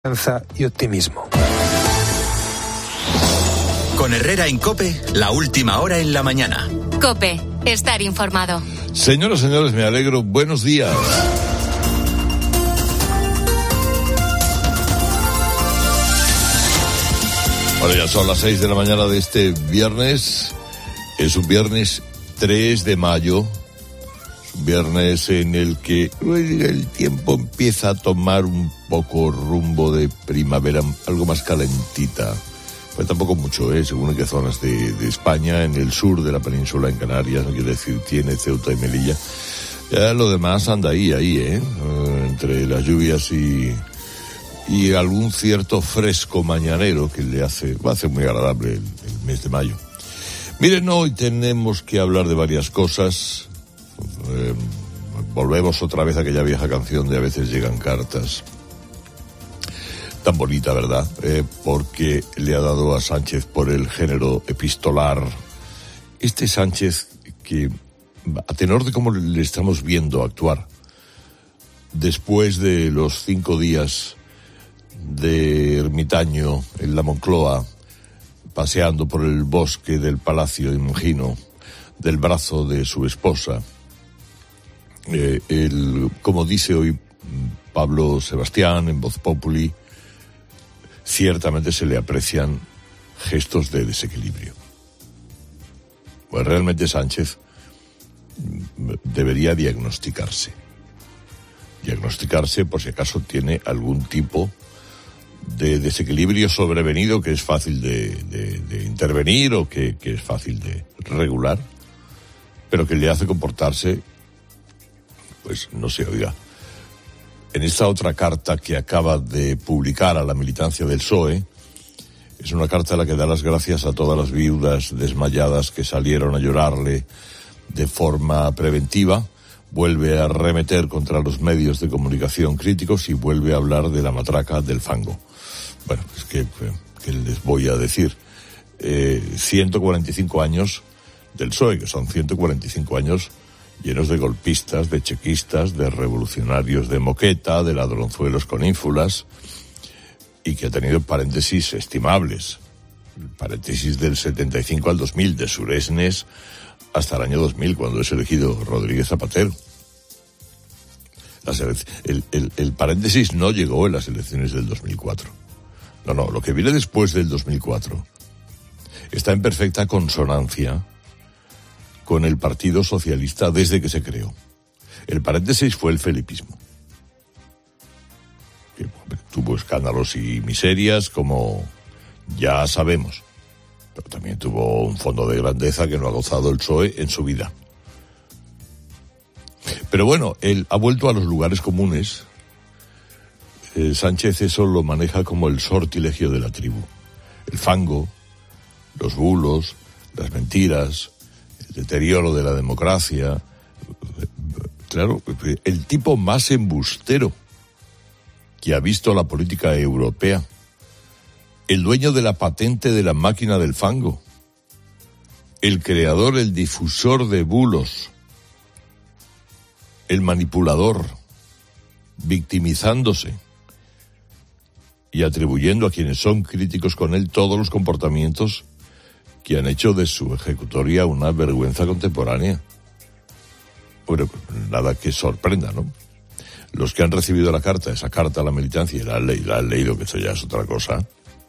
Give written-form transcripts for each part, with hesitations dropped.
y optimismo. Con Herrera en COPE, la última hora en la mañana. COPE, estar informado. Señoras, señores, me alegro. Buenos días. Bueno, ya son las 6 de la mañana de este viernes. Es un viernes 3 de mayo. Un viernes en el que el tiempo empieza a tomar un poco rumbo de primavera, algo más calentita. Pues tampoco mucho, según en qué zonas de España, en el sur de la península, en Canarias, no quiere decir, tiene Ceuta y Melilla. Ya lo demás anda ahí, entre las lluvias y algún cierto fresco mañanero que va a hacer muy agradable el mes de mayo. Miren, hoy tenemos que hablar de varias cosas. Volvemos otra vez a aquella vieja canción de A veces llegan cartas. Tan bonita, ¿verdad? Porque le ha dado a Sánchez por el género epistolar. Este Sánchez que, a tenor de cómo le estamos viendo actuar, después de los 5 días de ermitaño en la Moncloa, paseando por el bosque del Palacio, imagino, del brazo de su esposa, como dice hoy Pablo Sebastián en Voz Populi, ciertamente se le aprecian gestos de desequilibrio. Pues realmente Sánchez debería diagnosticarse por si acaso tiene algún tipo de desequilibrio sobrevenido que es fácil de intervenir o que es fácil de regular, pero que le hace comportarse, pues no sé, oiga. En esta otra carta que acaba de publicar a la militancia del PSOE, es una carta en la que da las gracias a todas las viudas desmayadas que salieron a llorarle de forma preventiva, vuelve a arremeter contra los medios de comunicación críticos y vuelve a hablar de la matraca del fango. Bueno, pues ¿qué les voy a decir? 145 años del PSOE, que son 145 años llenos de golpistas, de chequistas, de revolucionarios de moqueta, de ladronzuelos con ínfulas, y que ha tenido paréntesis estimables. El paréntesis del 75 al 2000, de Suresnes hasta el año 2000, cuando es elegido Rodríguez Zapatero. El paréntesis no llegó en las elecciones del 2004. No, lo que viene después del 2004 está en perfecta consonancia con el Partido Socialista desde que se creó. El paréntesis fue el felipismo, que tuvo escándalos y miserias, como ya sabemos, pero también tuvo un fondo de grandeza que no ha gozado el PSOE en su vida. Pero bueno, él ha vuelto a los lugares comunes. Sánchez eso lo maneja como el sortilegio de la tribu. El fango, los bulos, las mentiras, el deterioro de la democracia. Claro, el tipo más embustero que ha visto la política europea. El dueño de la patente de la máquina del fango. El creador, el difusor de bulos. El manipulador, victimizándose y atribuyendo a quienes son críticos con él todos los comportamientos que han hecho de su ejecutoria una vergüenza contemporánea. Bueno, nada que sorprenda, ¿no? Los que han recibido esa carta a la militancia y la han leído, que eso ya es otra cosa,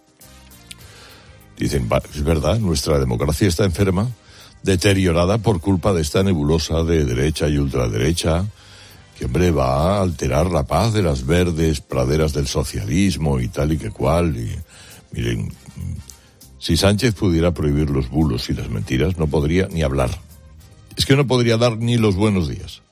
dicen, es verdad, nuestra democracia está enferma, deteriorada por culpa de esta nebulosa de derecha y ultraderecha, que, hombre, va a alterar la paz de las verdes praderas del socialismo y tal y que cual. Y miren, si Sánchez pudiera prohibir los bulos y las mentiras, no podría ni hablar. Es que no podría dar ni los buenos días,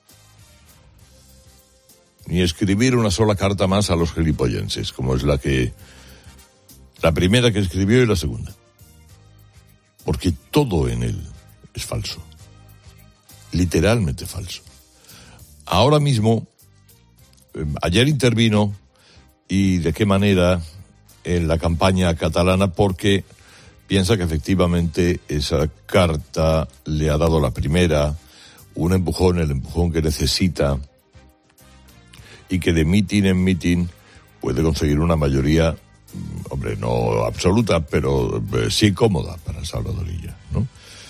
ni escribir una sola carta más a los gilipollenses, como es la primera que escribió y la segunda. Porque todo en él es falso. Literalmente falso. Ahora mismo, ayer intervino, y de qué manera, en la campaña catalana, porque piensa que efectivamente esa carta le ha dado la primera, un empujón, el empujón que necesita, y que de mitin en mitin puede conseguir una mayoría, hombre, no absoluta, pero sí cómoda para Salvador Illa, ¿no?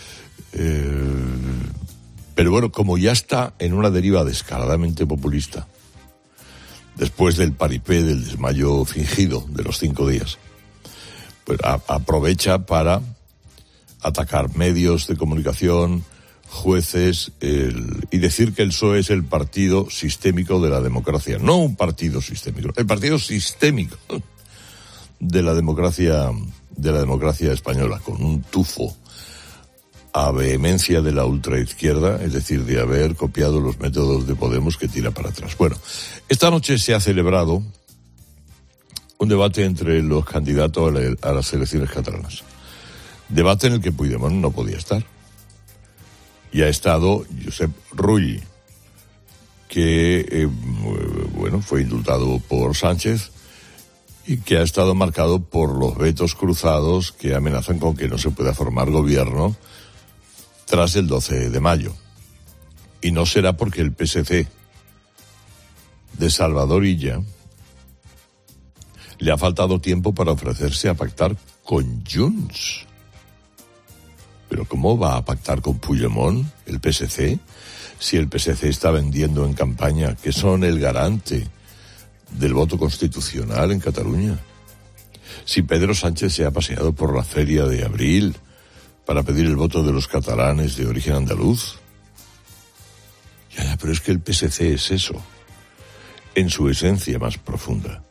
Pero bueno, como ya está en una deriva descaradamente populista, después del paripé del desmayo fingido de los 5 días, pues aprovecha para atacar medios de comunicación, jueces, y decir que el PSOE es el partido sistémico de la democracia. No un partido sistémico, el partido sistémico de la democracia española, con un tufo a vehemencia de la ultraizquierda, es decir, de haber copiado los métodos de Podemos que tira para atrás. Bueno, esta noche se ha celebrado un debate entre los candidatos a las elecciones catalanas. Debate en el que Puigdemont no podía estar. Y ha estado Josep Rull, que, fue indultado por Sánchez y que ha estado marcado por los vetos cruzados que amenazan con que no se pueda formar gobierno tras el 12 de mayo. Y no será porque el PSC de Salvador Illa le ha faltado tiempo para ofrecerse a pactar con Junts. ¿Pero cómo va a pactar con Puigdemont el PSC si el PSC está vendiendo en campaña que son el garante del voto constitucional en Cataluña? Si Pedro Sánchez se ha paseado por la feria de abril para pedir el voto de los catalanes de origen andaluz. Ya, pero es que el PSC es eso, en su esencia más profunda.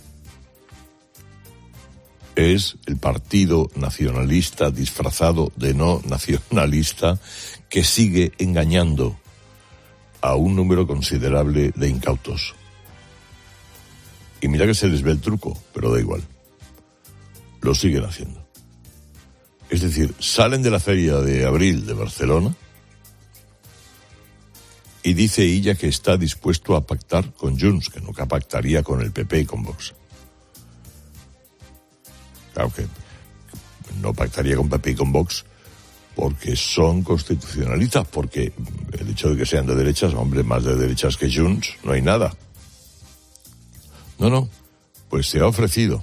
Es el partido nacionalista disfrazado de no nacionalista que sigue engañando a un número considerable de incautos. Y mira que se les ve el truco, pero da igual. Lo siguen haciendo. Es decir, salen de la feria de abril de Barcelona y dice Illa que está dispuesto a pactar con Junts, que nunca pactaría con el PP y con Vox. Claro que no pactaría con PP y con Vox porque son constitucionalistas, porque el hecho de que sean de derechas, hombre, más de derechas que Junts, no hay nada. No, pues se ha ofrecido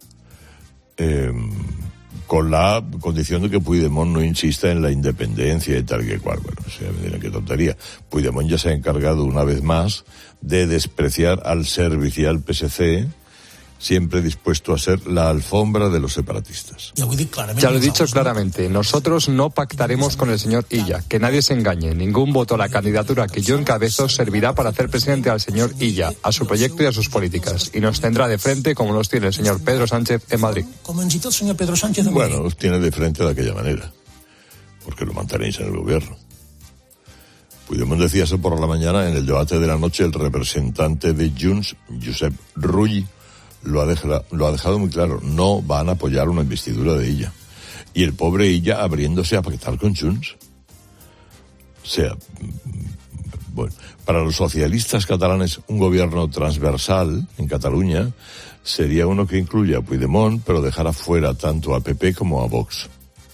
con la condición de que Puigdemont no insista en la independencia y tal que cual. Bueno, o sea, mira qué tontería. Puigdemont ya se ha encargado una vez más de despreciar al servicial PSC, siempre dispuesto a ser la alfombra de los separatistas. Ya lo he dicho claramente, nosotros no pactaremos con el señor Illa, que nadie se engañe. Ningún voto a la candidatura que yo encabezo servirá para hacer presidente al señor Illa, a su proyecto y a sus políticas, y nos tendrá de frente como los tiene el señor Pedro Sánchez en Madrid. Bueno, los tiene de frente de aquella manera, porque lo mantenéis en el gobierno. Puigdemont decía eso por la mañana en el debate de la noche. El representante de Junts, Josep Rull, lo ha dejado muy claro. No van a apoyar una investidura de Illa. Y el pobre Illa abriéndose a pactar con Junts. O sea, bueno, para los socialistas catalanes un gobierno transversal en Cataluña sería uno que incluya a Puigdemont, pero dejara fuera tanto a PP como a Vox,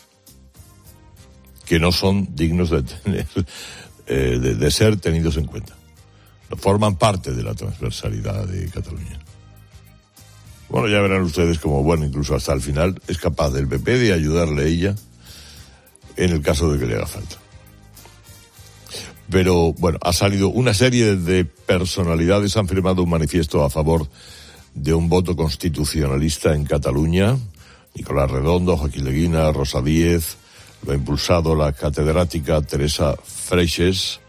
que no son dignos de tener, de ser tenidos en cuenta. No forman parte de la transversalidad de Cataluña. Bueno, ya verán ustedes como, bueno, incluso hasta el final es capaz del PP de ayudarle a ella en el caso de que le haga falta. Pero, bueno, ha salido una serie de personalidades, han firmado un manifiesto a favor de un voto constitucionalista en Cataluña. Nicolás Redondo, Joaquín Leguina, Rosa Díez, lo ha impulsado la catedrática Teresa Freixes,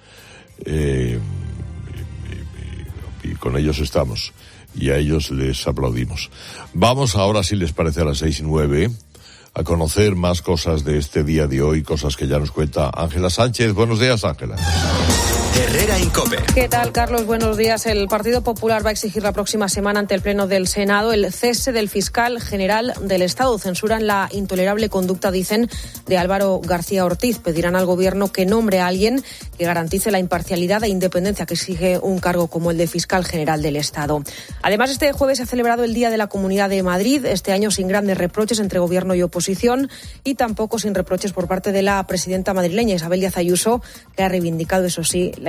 y con ellos estamos. Y a ellos les aplaudimos. Vamos ahora, si les parece, a las 6:09, a conocer más cosas de este día de hoy, cosas que ya nos cuenta Ángela Sánchez. Buenos días, Ángela. Herrera en COPE. ¿Qué tal, Carlos? Buenos días. El Partido Popular va a exigir la próxima semana ante el Pleno del Senado el cese del fiscal general del Estado. Censuran la intolerable conducta, dicen, de Álvaro García Ortiz. Pedirán al Gobierno que nombre a alguien que garantice la imparcialidad e independencia que exige un cargo como el de fiscal general del Estado. Además, este jueves se ha celebrado el Día de la Comunidad de Madrid, este año sin grandes reproches entre Gobierno y oposición y tampoco sin reproches por parte de la presidenta madrileña Isabel Díaz Ayuso, que ha reivindicado, eso sí, la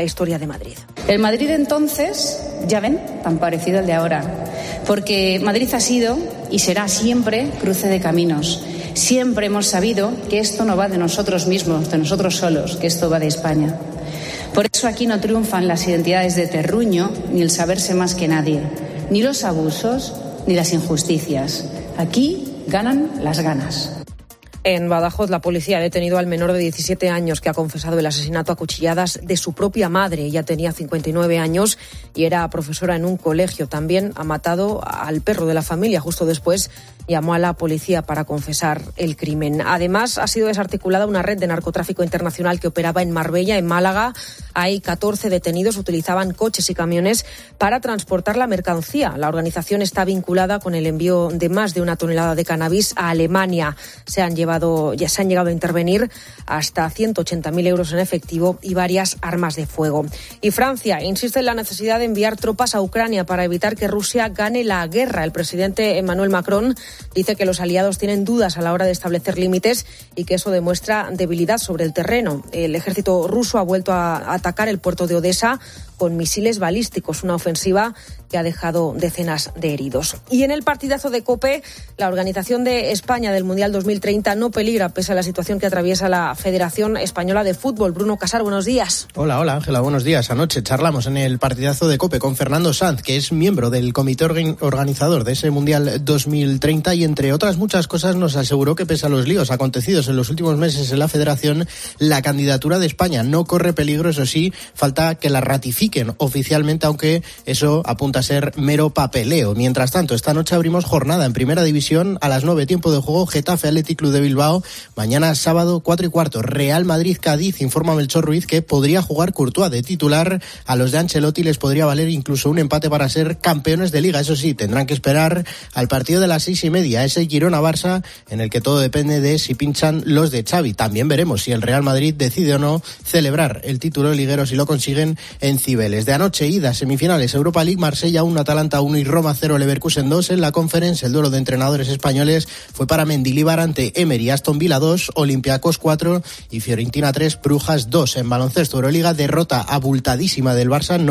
la historia de Madrid. El Madrid de entonces, ya ven, tan parecido al de ahora. Porque Madrid ha sido y será siempre cruce de caminos. Siempre hemos sabido que esto no va de nosotros mismos, de nosotros solos, que esto va de España. Por eso aquí no triunfan las identidades de terruño ni el saberse más que nadie, ni los abusos ni las injusticias. Aquí ganan las ganas. En Badajoz, la policía ha detenido al menor de 17 años que ha confesado el asesinato a cuchilladas de su propia madre. Ella tenía 59 años y era profesora en un colegio. También ha matado al perro de la familia. Justo después llamó a la policía para confesar el crimen. Además, ha sido desarticulada una red de narcotráfico internacional que operaba en Marbella, en Málaga. Hay 14 detenidos, utilizaban coches y camiones para transportar la mercancía. La organización está vinculada con el envío de más de 1 tonelada de cannabis a Alemania. Se han llegado a intervenir hasta 180.000 euros en efectivo y varias armas de fuego. Y Francia insiste en la necesidad de enviar tropas a Ucrania para evitar que Rusia gane la guerra. El presidente Emmanuel Macron dice que los aliados tienen dudas a la hora de establecer límites y que eso demuestra debilidad sobre el terreno. El ejército ruso ha vuelto a atacar el puerto de Odessa con misiles balísticos, una ofensiva que ha dejado decenas de heridos. Y en el partidazo de COPE, la organización de España del Mundial 2030 no peligra pese a la situación que atraviesa la Federación Española de Fútbol. Bruno Casar, buenos días. Hola Ángela, buenos días. Anoche charlamos en el partidazo de COPE con Fernando Sanz, que es miembro del comité organizador de ese Mundial 2030 y entre otras muchas cosas nos aseguró que pese a los líos acontecidos en los últimos meses en la Federación, la candidatura de España no corre peligro, eso sí, falta que la ratifiquen oficialmente, aunque eso apunta a ser mero papeleo. Mientras tanto, esta noche abrimos jornada en Primera División a las 9, tiempo de juego, Getafe Athletic Club de Bilbao. Mañana sábado 4:15, Real Madrid-Cádiz. Informa Melchor Ruiz que podría jugar Courtois de titular. A los de Ancelotti les podría valer incluso un empate para ser campeones de Liga. Eso sí, tendrán que esperar al partido de las 6:30, ese Girona-Barça, en el que todo depende de si pinchan los de Xavi. También veremos si el Real Madrid decide o no celebrar el título liguero si lo consiguen en Cibeles. De anoche, ida, semifinales, Europa League, Marsella 1, Atalanta 1 y Roma 0, Leverkusen 2. En la Conference, el duelo de entrenadores españoles fue para Mendilibar ante Emery, Aston Villa 2, Olympiacos 4 y Fiorentina 3, Brujas 2. En baloncesto, Euroliga, derrota abultadísima del Barça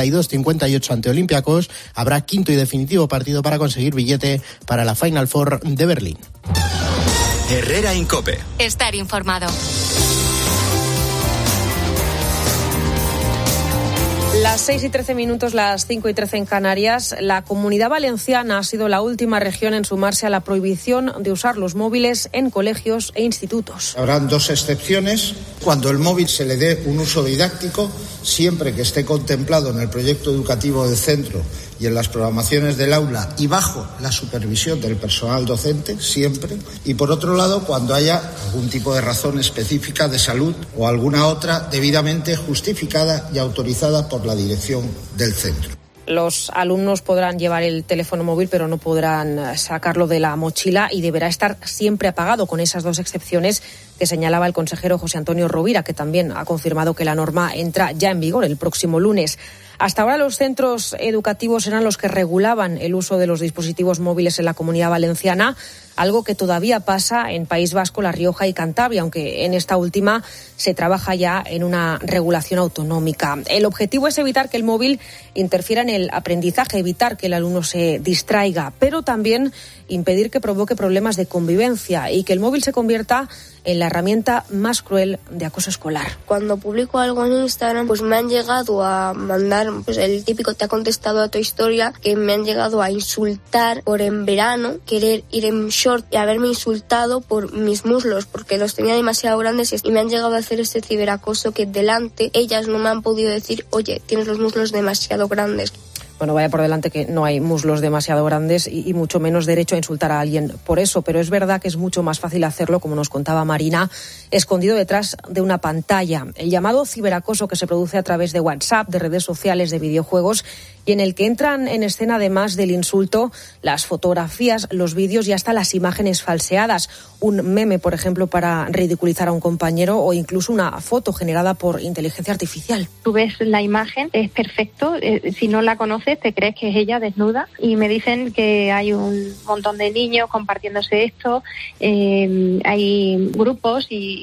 92-58 ante Olympiacos. Habrá quinto y definitivo partido para conseguir billete para la Final Four de Berlín. Herrera en COPE. Estar informado. Las 6:13, las 5:13 en Canarias. La Comunidad Valenciana ha sido la última región en sumarse a la prohibición de usar los móviles en colegios e institutos. Habrán 2 excepciones. Cuando el móvil se le dé un uso didáctico, siempre que esté contemplado en el proyecto educativo del centro y en las programaciones del aula y bajo la supervisión del personal docente, siempre. Y por otro lado, cuando haya algún tipo de razón específica de salud o alguna otra debidamente justificada y autorizada por la dirección del centro. Los alumnos podrán llevar el teléfono móvil, pero no podrán sacarlo de la mochila y deberá estar siempre apagado, con esas 2 excepciones que señalaba el consejero José Antonio Rovira, que también ha confirmado que la norma entra ya en vigor el próximo lunes. Hasta ahora los centros educativos eran los que regulaban el uso de los dispositivos móviles en la Comunidad Valenciana, algo que todavía pasa en País Vasco, La Rioja y Cantabria, aunque en esta última se trabaja ya en una regulación autonómica. El objetivo es evitar que el móvil interfiera en el aprendizaje, evitar que el alumno se distraiga, pero también impedir que provoque problemas de convivencia y que el móvil se convierta en la herramienta más cruel de acoso escolar. Cuando publico algo en Instagram, pues me han llegado a mandar, pues el típico te ha contestado a tu historia, que me han llegado a insultar por en verano querer ir en short y haberme insultado por mis muslos porque los tenía demasiado grandes y me han llegado a hacer este ciberacoso que delante ellas no me han podido decir, oye, tienes los muslos demasiado grandes. Bueno, vaya por delante que no hay muslos demasiado grandes y mucho menos derecho a insultar a alguien por eso, pero es verdad que es mucho más fácil hacerlo, como nos contaba Marina, escondido detrás de una pantalla. El llamado ciberacoso, que se produce a través de WhatsApp, de redes sociales, de videojuegos, y en el que entran en escena, además del insulto, las fotografías, los vídeos y hasta las imágenes falseadas. Un meme, por ejemplo, para ridiculizar a un compañero, o incluso una foto generada por inteligencia artificial. Tú ves la imagen, es perfecto, si no la conoces te crees que es ella desnuda, y me dicen que hay un montón de niños compartiéndose esto, hay grupos y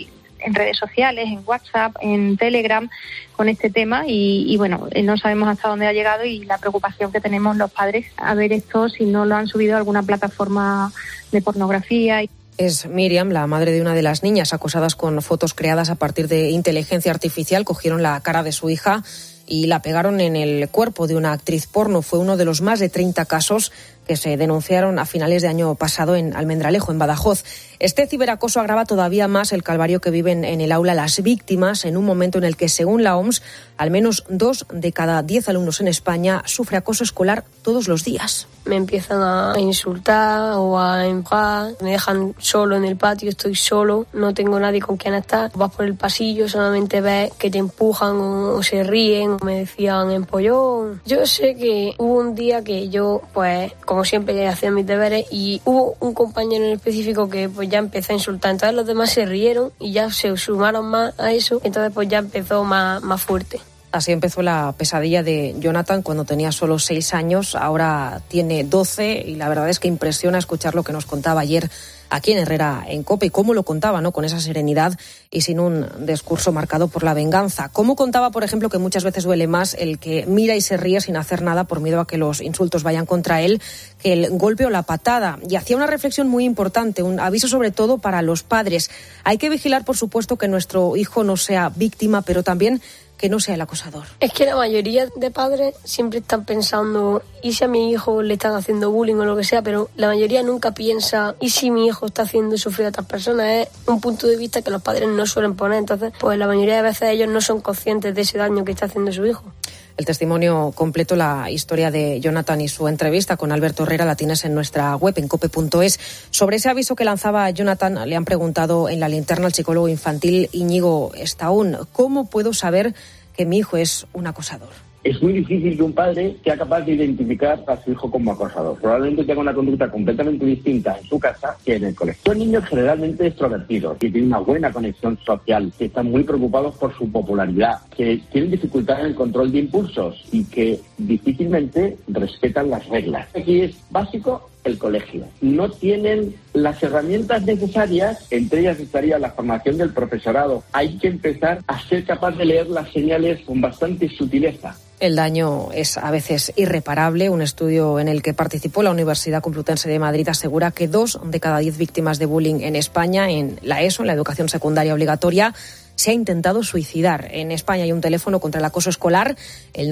en redes sociales, en WhatsApp, en Telegram, con este tema y bueno, no sabemos hasta dónde ha llegado y la preocupación que tenemos los padres a ver esto si no lo han subido a alguna plataforma de pornografía. Es Miriam, la madre de una de las niñas acosadas con fotos creadas a partir de inteligencia artificial. Cogieron la cara de su hija y la pegaron en el cuerpo de una actriz porno. Fue uno de los más de 30 casos que se denunciaron a finales de año pasado en Almendralejo, en Badajoz. Este ciberacoso agrava todavía más el calvario que viven en el aula las víctimas en un momento en el que, según la OMS, al menos 2 de cada 10 alumnos en España sufre acoso escolar todos los días. Me empiezan a insultar o a empujar, me dejan solo en el patio, estoy solo, no tengo nadie con quien estar. Vas por el pasillo, solamente ves que te empujan o se ríen, me decían empollón. Yo sé que hubo un día que yo, pues, como siempre, hacía mis deberes y hubo un compañero en específico que pues ya empezó a insultar. Entonces los demás se rieron y ya se sumaron más a eso, entonces pues ya empezó más fuerte. Así empezó la pesadilla de Jonathan cuando tenía solo 6 años, ahora tiene 12 y la verdad es que impresiona escuchar lo que nos contaba ayer aquí en Herrera en COPE y cómo lo contaba, ¿no? Con esa serenidad y sin un discurso marcado por la venganza. Cómo contaba, por ejemplo, que muchas veces duele más el que mira y se ríe sin hacer nada por miedo a que los insultos vayan contra él que el golpe o la patada. Y hacía una reflexión muy importante, un aviso sobre todo para los padres. Hay que vigilar, por supuesto, que nuestro hijo no sea víctima, pero también que no sea el acosador. Es que la mayoría de padres siempre están pensando, ¿y si a mi hijo le están haciendo bullying o lo que sea? Pero la mayoría nunca piensa, ¿y si mi hijo está haciendo sufrir a otras personas? Es un punto de vista que los padres no suelen poner. Entonces, pues la mayoría de veces ellos no son conscientes de ese daño que está haciendo su hijo. El testimonio completo, la historia de Jonathan y su entrevista con Alberto Herrera la tienes en nuestra web, en cope.es. Sobre ese aviso que lanzaba Jonathan, le han preguntado en la linterna al psicólogo infantil Íñigo Estaún, ¿cómo puedo saber que mi hijo es un acosador? Es muy difícil que un padre sea capaz de identificar a su hijo como acosador. Probablemente tenga una conducta completamente distinta en su casa que en el colegio. Son niños generalmente extrovertidos, que tienen una buena conexión social, que están muy preocupados por su popularidad, que tienen dificultad en el control de impulsos y que difícilmente respetan las reglas. Aquí es básico el colegio. No tienen las herramientas necesarias, entre ellas estaría la formación del profesorado. Hay que empezar a ser capaz de leer las señales con bastante sutileza. El daño es a veces irreparable. Un estudio en el que participó la Universidad Complutense de Madrid asegura que 2 de cada 10 víctimas de bullying en España, en la ESO, en la educación secundaria obligatoria, se ha intentado suicidar. En España hay un teléfono contra el acoso escolar, el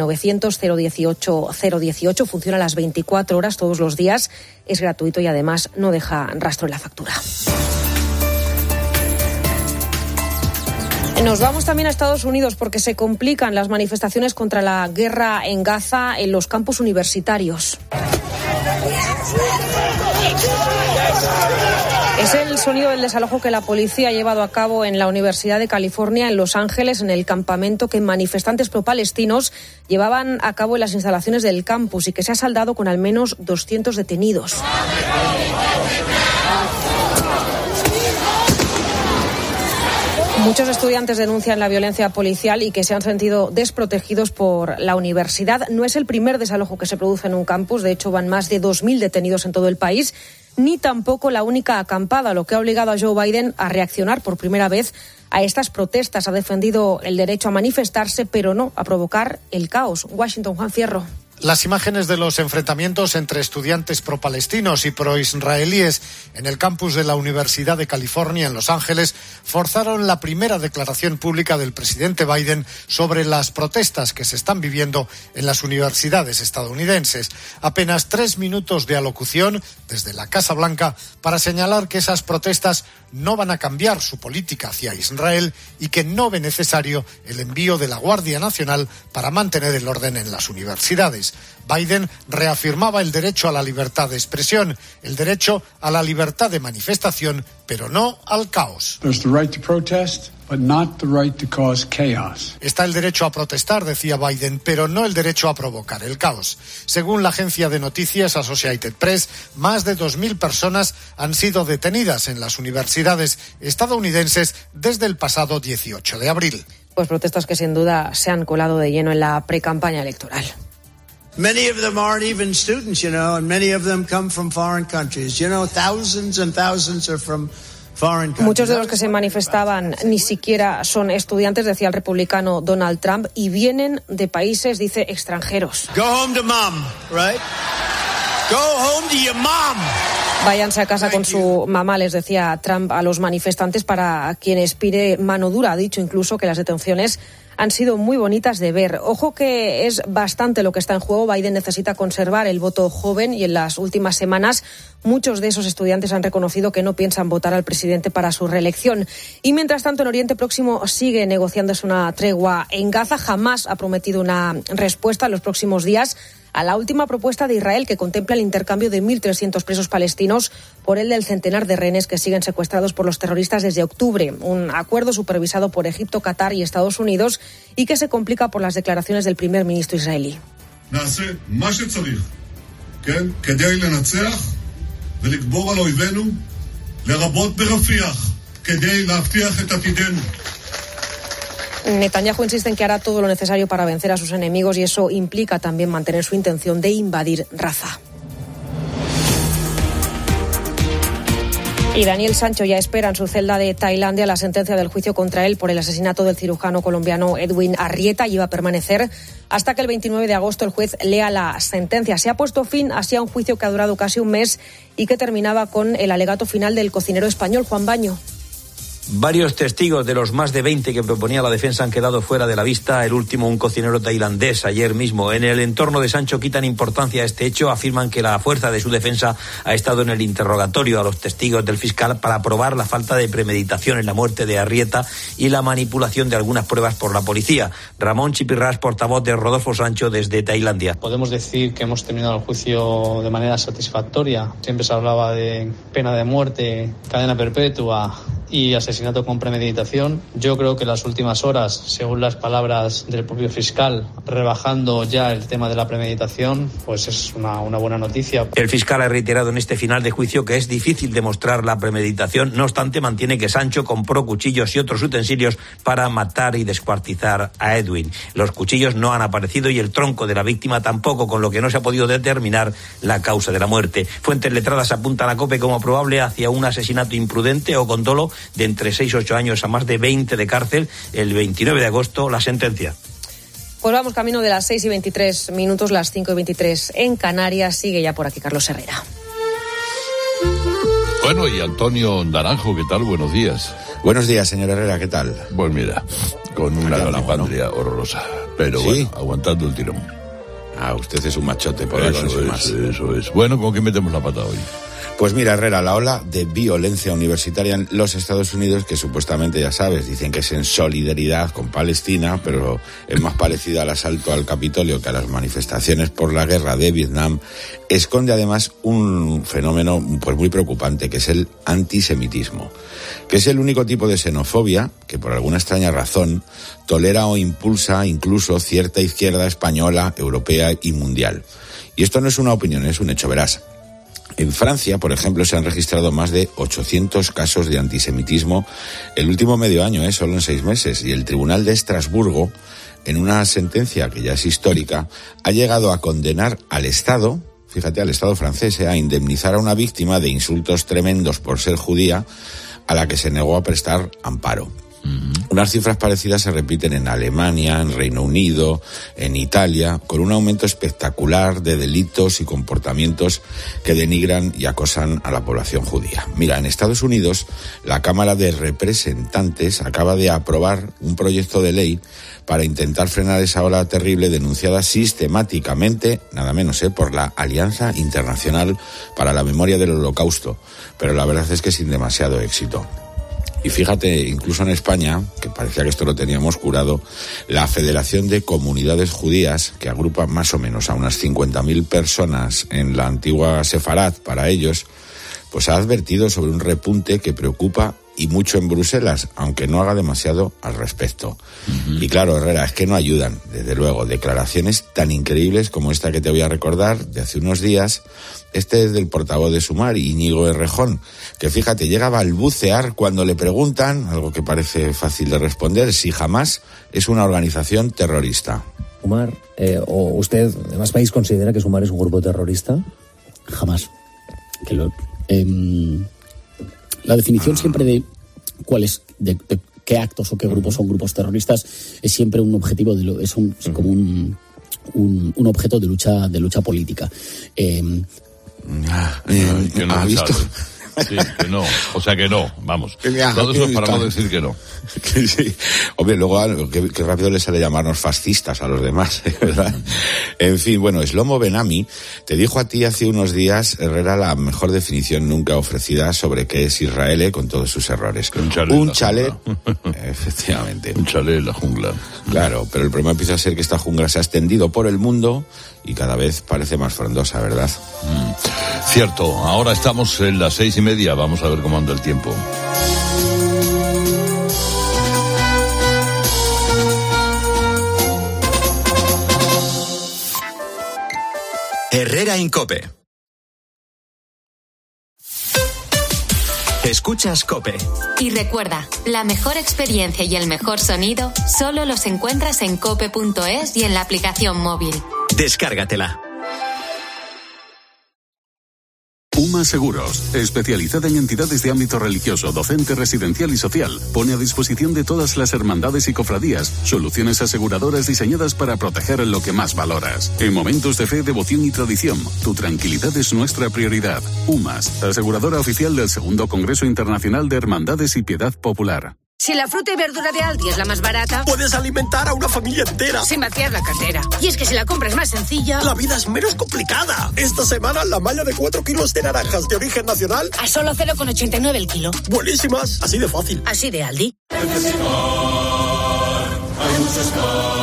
900-018-018, funciona a las 24 horas todos los días, es gratuito y además no deja rastro en la factura. Nos vamos también a Estados Unidos porque se complican las manifestaciones contra la guerra en Gaza en los campus universitarios. Es el sonido del desalojo que la policía ha llevado a cabo en la Universidad de California en Los Ángeles, en el campamento que manifestantes pro-palestinos llevaban a cabo en las instalaciones del campus y que se ha saldado con al menos 200 detenidos. Muchos estudiantes denuncian la violencia policial y que se han sentido desprotegidos por la universidad. No es el primer desalojo que se produce en un campus, de hecho van más de 2.000 detenidos en todo el país, ni tampoco la única acampada, lo que ha obligado a Joe Biden a reaccionar por primera vez a estas protestas. Ha defendido el derecho a manifestarse, pero no a provocar el caos. Washington, Juan Fierro. Las imágenes de los enfrentamientos entre estudiantes pro-palestinos y pro-israelíes en el campus de la Universidad de California en Los Ángeles forzaron la primera declaración pública del presidente Biden sobre las protestas que se están viviendo en las universidades estadounidenses. Apenas 3 minutos de alocución desde la Casa Blanca para señalar que esas protestas no van a cambiar su política hacia Israel y que no ve necesario el envío de la Guardia Nacional para mantener el orden en las universidades. Biden reafirmaba el derecho a la libertad de expresión, el derecho a la libertad de manifestación, pero no al caos. Está el derecho a protestar, decía Biden, pero no el derecho a provocar el caos. Según la agencia de noticias Associated Press, más de 2.000 personas han sido detenidas en las universidades estadounidenses desde el pasado 18 de abril. Pues protestas que sin duda se han colado de lleno en la precampaña electoral. Many of them aren't even students, and many of them come from foreign countries. Thousands and thousands are from Muchos de los que se manifestaban ni siquiera son estudiantes, decía el republicano Donald Trump, y vienen de países, dice, extranjeros. Go home to mom, right? Go home to your mom. Váyanse a casa con su mamá, les decía Trump a los manifestantes, para quienes pide mano dura. Ha dicho incluso que las detenciones han sido muy bonitas de ver. Ojo que es bastante lo que está en juego. Biden necesita conservar el voto joven y en las últimas semanas muchos de esos estudiantes han reconocido que no piensan votar al presidente para su reelección. Y mientras tanto, en Oriente Próximo sigue negociándose una tregua en Gaza. Jamás ha prometido una respuesta en los próximos días a la última propuesta de Israel, que contempla el intercambio de 1.300 presos palestinos por el del centenar de rehenes que siguen secuestrados por los terroristas desde octubre. Un acuerdo supervisado por Egipto, Qatar y Estados Unidos y que se complica por las declaraciones del primer ministro israelí. Netanyahu insiste en que hará todo lo necesario para vencer a sus enemigos y eso implica también mantener su intención de invadir Rafah. Y Daniel Sancho ya espera en su celda de Tailandia la sentencia del juicio contra él por el asesinato del cirujano colombiano Edwin Arrieta, y va a permanecer hasta que el 29 de agosto el juez lea la sentencia. Se ha puesto fin así a un juicio que ha durado casi un mes y que terminaba con el alegato final del cocinero español Juan Baño. Varios testigos de los más de 20 que proponía la defensa han quedado fuera de la vista. El último, un cocinero tailandés, ayer mismo. En el entorno de Sancho quitan importancia a este hecho. Afirman que la fuerza de su defensa ha estado en el interrogatorio a los testigos del fiscal para probar la falta de premeditación en la muerte de Arrieta y la manipulación de algunas pruebas por la policía. Ramón Chipirrás, portavoz de Rodolfo Sancho desde Tailandia. Podemos decir que hemos terminado el juicio de manera satisfactoria. Siempre se hablaba de pena de muerte, cadena perpetua y asesinato con premeditación. Yo creo que las últimas horas, según las palabras del propio fiscal, rebajando ya el tema de la premeditación, pues es una buena noticia. El fiscal ha reiterado en este final de juicio que es difícil demostrar la premeditación. No obstante, mantiene que Sancho compró cuchillos y otros utensilios para matar y descuartizar a Edwin. Los cuchillos no han aparecido y el tronco de la víctima tampoco, con lo que no se ha podido determinar la causa de la muerte. Fuentes letradas apuntan a COPE como probable hacia un asesinato imprudente o con dolo de entre 6 y 8 años a más de 20 de cárcel. El 29 de agosto la sentencia. Pues vamos camino de las 6:23, las 5:23 en Canarias. Sigue ya por aquí Carlos Herrera. Bueno, y Antonio Naranjo, ¿qué tal? Buenos días. Buenos días, señor Herrera, ¿qué tal? Pues mira, con una calipandria horrorosa, pero ¿sí? Bueno, aguantando el tirón. Ah, usted es un machote, por algo más. Eso es. Bueno, ¿con qué metemos la pata hoy? Pues mira, Herrera, la ola de violencia universitaria en los Estados Unidos, que supuestamente, ya sabes, dicen que es en solidaridad con Palestina, pero es más parecida al asalto al Capitolio que a las manifestaciones por la guerra de Vietnam, esconde además un fenómeno pues muy preocupante, que es el antisemitismo, que es el único tipo de xenofobia que por alguna extraña razón tolera o impulsa incluso cierta izquierda española, europea y mundial. Y esto no es una opinión, es un hecho, verás. En Francia, por ejemplo, se han registrado más de 800 casos de antisemitismo el último medio año, solo en 6 meses. Y el Tribunal de Estrasburgo, en una sentencia que ya es histórica, ha llegado a condenar al Estado, fíjate, al Estado francés, a indemnizar a una víctima de insultos tremendos por ser judía, a la que se negó a prestar amparo. Unas cifras parecidas se repiten en Alemania, en Reino Unido, en Italia, con un aumento espectacular de delitos y comportamientos que denigran y acosan a la población judía. Mira, en Estados Unidos, la Cámara de Representantes acaba de aprobar un proyecto de ley para intentar frenar esa ola terrible denunciada sistemáticamente, nada menos, por la Alianza Internacional para la Memoria del Holocausto, pero la verdad es que sin demasiado éxito. Y fíjate, incluso en España, que parecía que esto lo teníamos curado, la Federación de Comunidades Judías, que agrupa más o menos a unas 50.000 personas en la antigua Sefarat para ellos, pues ha advertido sobre un repunte que preocupa y mucho en Bruselas, aunque no haga demasiado al respecto. Y claro, Herrera, es que no ayudan, desde luego, declaraciones tan increíbles como esta que te voy a recordar de hace unos días. Este es del portavoz de Sumar, Íñigo Errejón, que fíjate, llega a balbucear cuando le preguntan, algo que parece fácil de responder, si Hamás es una organización terrorista. Sumar, ¿o usted, además, país, considera que Sumar es un grupo terrorista? Jamás. Que lo... La definición siempre de cuáles, de qué actos o qué grupos son grupos terroristas es siempre un objetivo, es como un objeto de lucha política. ¿Ha visto? Sí, que no, o sea que no, vamos. Todo eso es para no decir que no. Sí. Hombre, luego qué rápido le sale llamarnos fascistas a los demás, ¿verdad? En fin, bueno, Shlomo Ben-Ami te dijo a ti hace unos días, Herrera, la mejor definición nunca ofrecida sobre qué es Israel, con todos sus errores. Un chalet, efectivamente. Un chalet en la jungla. Claro, pero el problema empieza a ser que esta jungla se ha extendido por el mundo y cada vez parece más frondosa, ¿verdad? Cierto, ahora estamos en las 6:30, vamos a ver cómo anda el tiempo. Herrera en COPE. Escuchas COPE. Y recuerda, la mejor experiencia y el mejor sonido solo los encuentras en cope.es y en la aplicación móvil. Descárgatela. UMA Seguros, especializada en entidades de ámbito religioso, docente, residencial y social, pone a disposición de todas las hermandades y cofradías soluciones aseguradoras diseñadas para proteger lo que más valoras. En momentos de fe, devoción y tradición, tu tranquilidad es nuestra prioridad. UMAS, aseguradora oficial del Segundo Congreso Internacional de Hermandades y Piedad Popular. Si la fruta y verdura de Aldi es la más barata, puedes alimentar a una familia entera sin vaciar la cartera. Y es que si la compra es más sencilla, la vida es menos complicada. Esta semana la malla de 4 kilos de naranjas de origen nacional a solo 0,89 el kilo. Buenísimas, así de fácil. Así de Aldi. En Flexicar hay muchos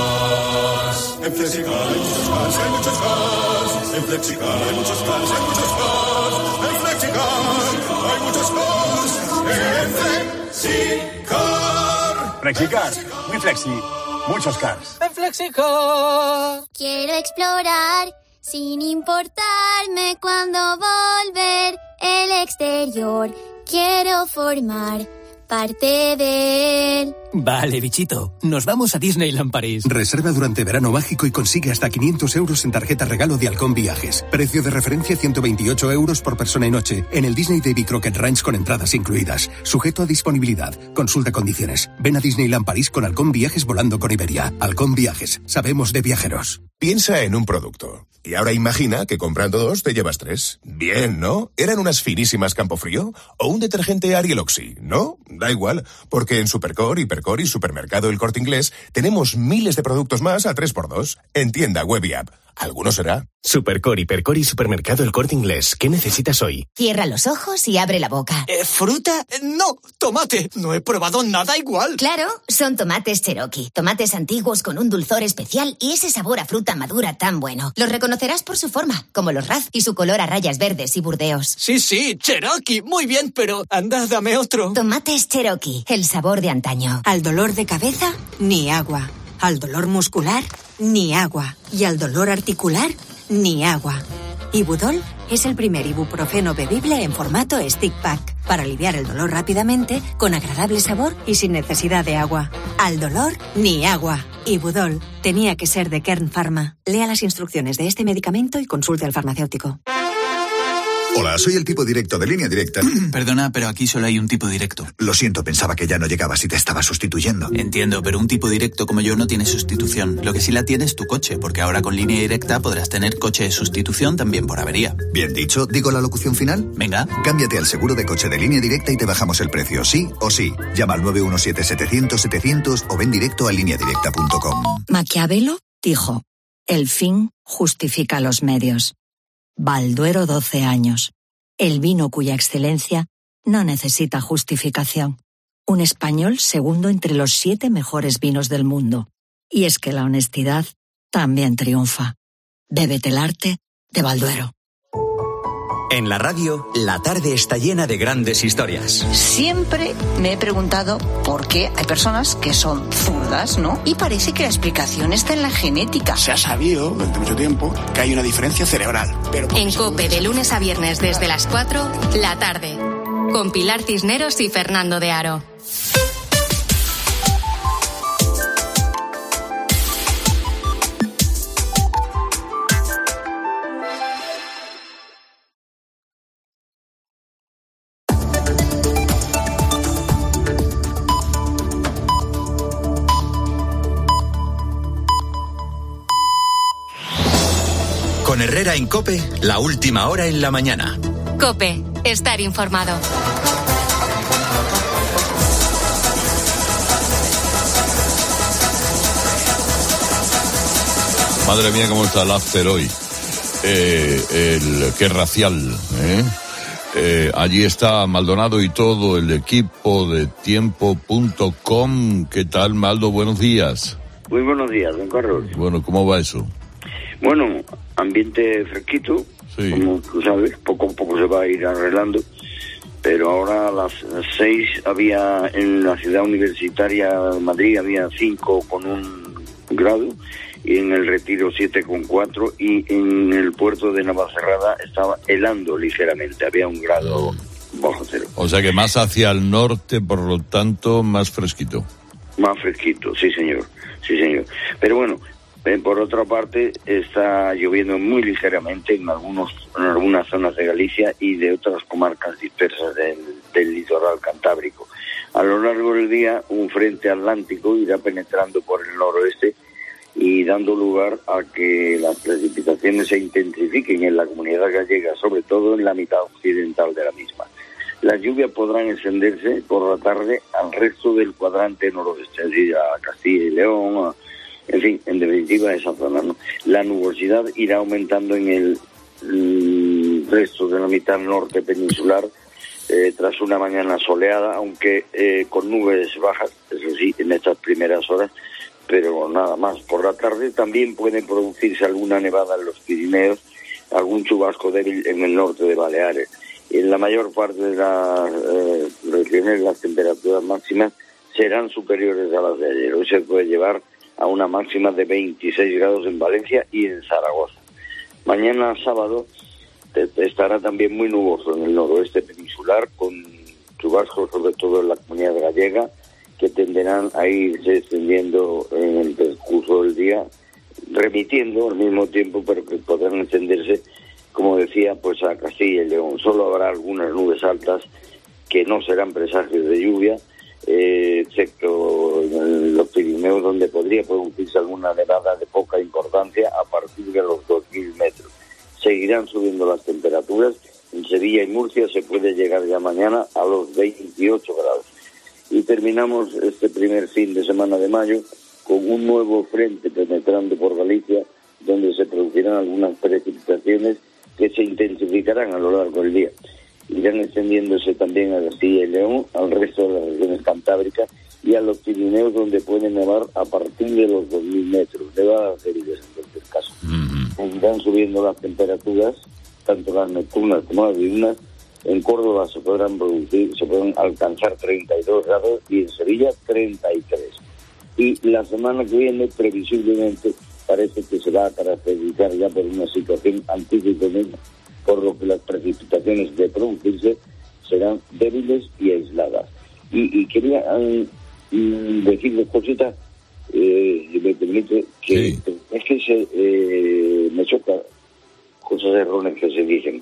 cars. En Flexicar hay muchos cars, hay muchos cars. En Flexicar hay muchos cars, hay muchos cars. En Flexicar hay muchos cars. En Flexicar. Flexicar, muy flexi, muchos cars. En Flexicar. Quiero explorar sin importarme cuándo volver el exterior. Quiero formar parte de él. Vale, bichito, nos vamos a Disneyland París. Reserva durante verano mágico y consigue hasta 500 euros en tarjeta regalo de Halcón Viajes. Precio de referencia 128 euros por persona y noche en el Disney Davy Crockett Ranch con entradas incluidas. Sujeto a disponibilidad. Consulta condiciones. Ven a Disneyland París con Halcón Viajes volando con Iberia. Halcón Viajes. Sabemos de viajeros. Piensa en un producto. Y ahora imagina que comprando 2 te llevas 3. Bien, ¿no? ¿Eran unas finísimas Campofrío? ¿O un detergente Ariel Oxy? ¿No? Da igual, porque en Supercore, Hipercore y Supermercado El Corte Inglés tenemos miles de productos más a 3x2. En tienda, web y app. ¿Alguno será? Supercore, Hipercore y Supermercado El Corte Inglés. ¿Qué necesitas hoy? Cierra los ojos y abre la boca. ¿Fruta? No, tomate. No he probado nada igual. Claro, son tomates Cherokee. Tomates antiguos con un dulzor especial y ese sabor a fruta madura tan bueno. Los reconocerás por su forma, como los Raz y su color a rayas verdes y burdeos. Sí, Cherokee. Muy bien, pero anda, dame otro. Tomates Cherokee, el sabor de antaño. Al dolor de cabeza, ni agua. Al dolor muscular, ni agua. Y al dolor articular, ni agua. Ibudol es el primer ibuprofeno bebible en formato stick pack para aliviar el dolor rápidamente, con agradable sabor y sin necesidad de agua. Al dolor, ni agua. Ibudol tenía que ser de Kern Pharma. Lea las instrucciones de este medicamento y consulte al farmacéutico. Hola, soy el tipo directo de Línea Directa. Perdona, pero aquí solo hay un tipo directo. Lo siento, pensaba que ya no llegabas y te estaba sustituyendo. Entiendo, pero un tipo directo como yo no tiene sustitución. Lo que sí la tiene es tu coche, porque ahora con Línea Directa podrás tener coche de sustitución también por avería. Bien dicho, ¿digo la locución final? Venga. Cámbiate al seguro de coche de Línea Directa y te bajamos el precio, sí o sí. Llama al 917-700-700 o ven directo a lineadirecta.com. Maquiavelo dijo, el fin justifica los medios. Balduero 12 años. El vino cuya excelencia no necesita justificación. Un español segundo entre los 7 mejores vinos del mundo. Y es que la honestidad también triunfa. Bébete el arte de Balduero. En la radio, la tarde está llena de grandes historias. Siempre me he preguntado por qué hay personas que son zurdas, ¿no? Y parece que la explicación está en la genética. Se ha sabido durante mucho tiempo que hay una diferencia cerebral. Pero en COPE, de lunes a viernes desde las 4, la tarde. Con Pilar Cisneros y Fernando de Aro. Con Herrera en COPE, la última hora en la mañana. COPE, estar informado. Madre mía, cómo está el after hoy. Qué racial, allí está Maldonado y todo el equipo de tiempo.com. ¿Qué tal, Maldo? Buenos días. Muy buenos días, don Carlos. Bueno, ¿cómo va eso? Bueno, ambiente fresquito, sí. Como tú sabes, poco a poco se va a ir arreglando, pero ahora a las 6 había en la ciudad universitaria de Madrid, había 5,1 grado, y en el Retiro 7,4, y en el puerto de Navacerrada estaba helando ligeramente, había 1 grado bajo cero. O sea que más hacia el norte, por lo tanto, más fresquito. Más fresquito, sí señor. Pero bueno, por otra parte, está lloviendo muy ligeramente en algunas zonas de Galicia y de otras comarcas dispersas del litoral cantábrico. A lo largo del día, un frente atlántico irá penetrando por el noroeste y dando lugar a que las precipitaciones se intensifiquen en la comunidad gallega, sobre todo en la mitad occidental de la misma. Las lluvias podrán extenderse por la tarde al resto del cuadrante noroeste, es decir, a Castilla y León, en fin, en definitiva esa zona, ¿no? La nubosidad irá aumentando en el resto de la mitad norte peninsular tras una mañana soleada, aunque con nubes bajas, eso sí, en estas primeras horas, pero nada más. Por la tarde también puede producirse alguna nevada en los Pirineos, algún chubasco débil en el norte de Baleares. En la mayor parte de las regiones las temperaturas máximas serán superiores a las de ayer. Hoy se puede llevar a una máxima de 26 grados en Valencia y en Zaragoza. Mañana sábado estará también muy nuboso en el noroeste peninsular, con chubascos sobre todo en la comunidad gallega, que tenderán a irse extendiendo en el transcurso del día, remitiendo al mismo tiempo, pero que podrán extenderse, como decía, pues a Castilla y León. Solo habrá algunas nubes altas que no serán presagios de lluvia, excepto en los Pirineos, donde podría producirse alguna nevada de poca importancia a partir de los 2.000 metros. Seguirán subiendo las temperaturas. En Sevilla y Murcia se puede llegar ya mañana a los 28 grados. Y terminamos este primer fin de semana de mayo con un nuevo frente penetrando por Galicia, donde se producirán algunas precipitaciones que se intensificarán a lo largo del día. Irán extendiéndose también a Castilla y León, al resto de las regiones cantábricas y a los Pirineos, donde pueden nevar a partir de los 2.000 metros. Nevadas débiles en cualquier caso. Irán subiendo las temperaturas, tanto las nocturnas como las diurnas. En Córdoba se pueden alcanzar 32 grados y en Sevilla 33. Y la semana que viene, previsiblemente, parece que se va a caracterizar ya por una situación anticiclónica, por lo que las precipitaciones de producirse serán débiles y aisladas. Y quería decir dos cositas, si me permite, que sí. Es que me choca cosas erróneas que se dicen.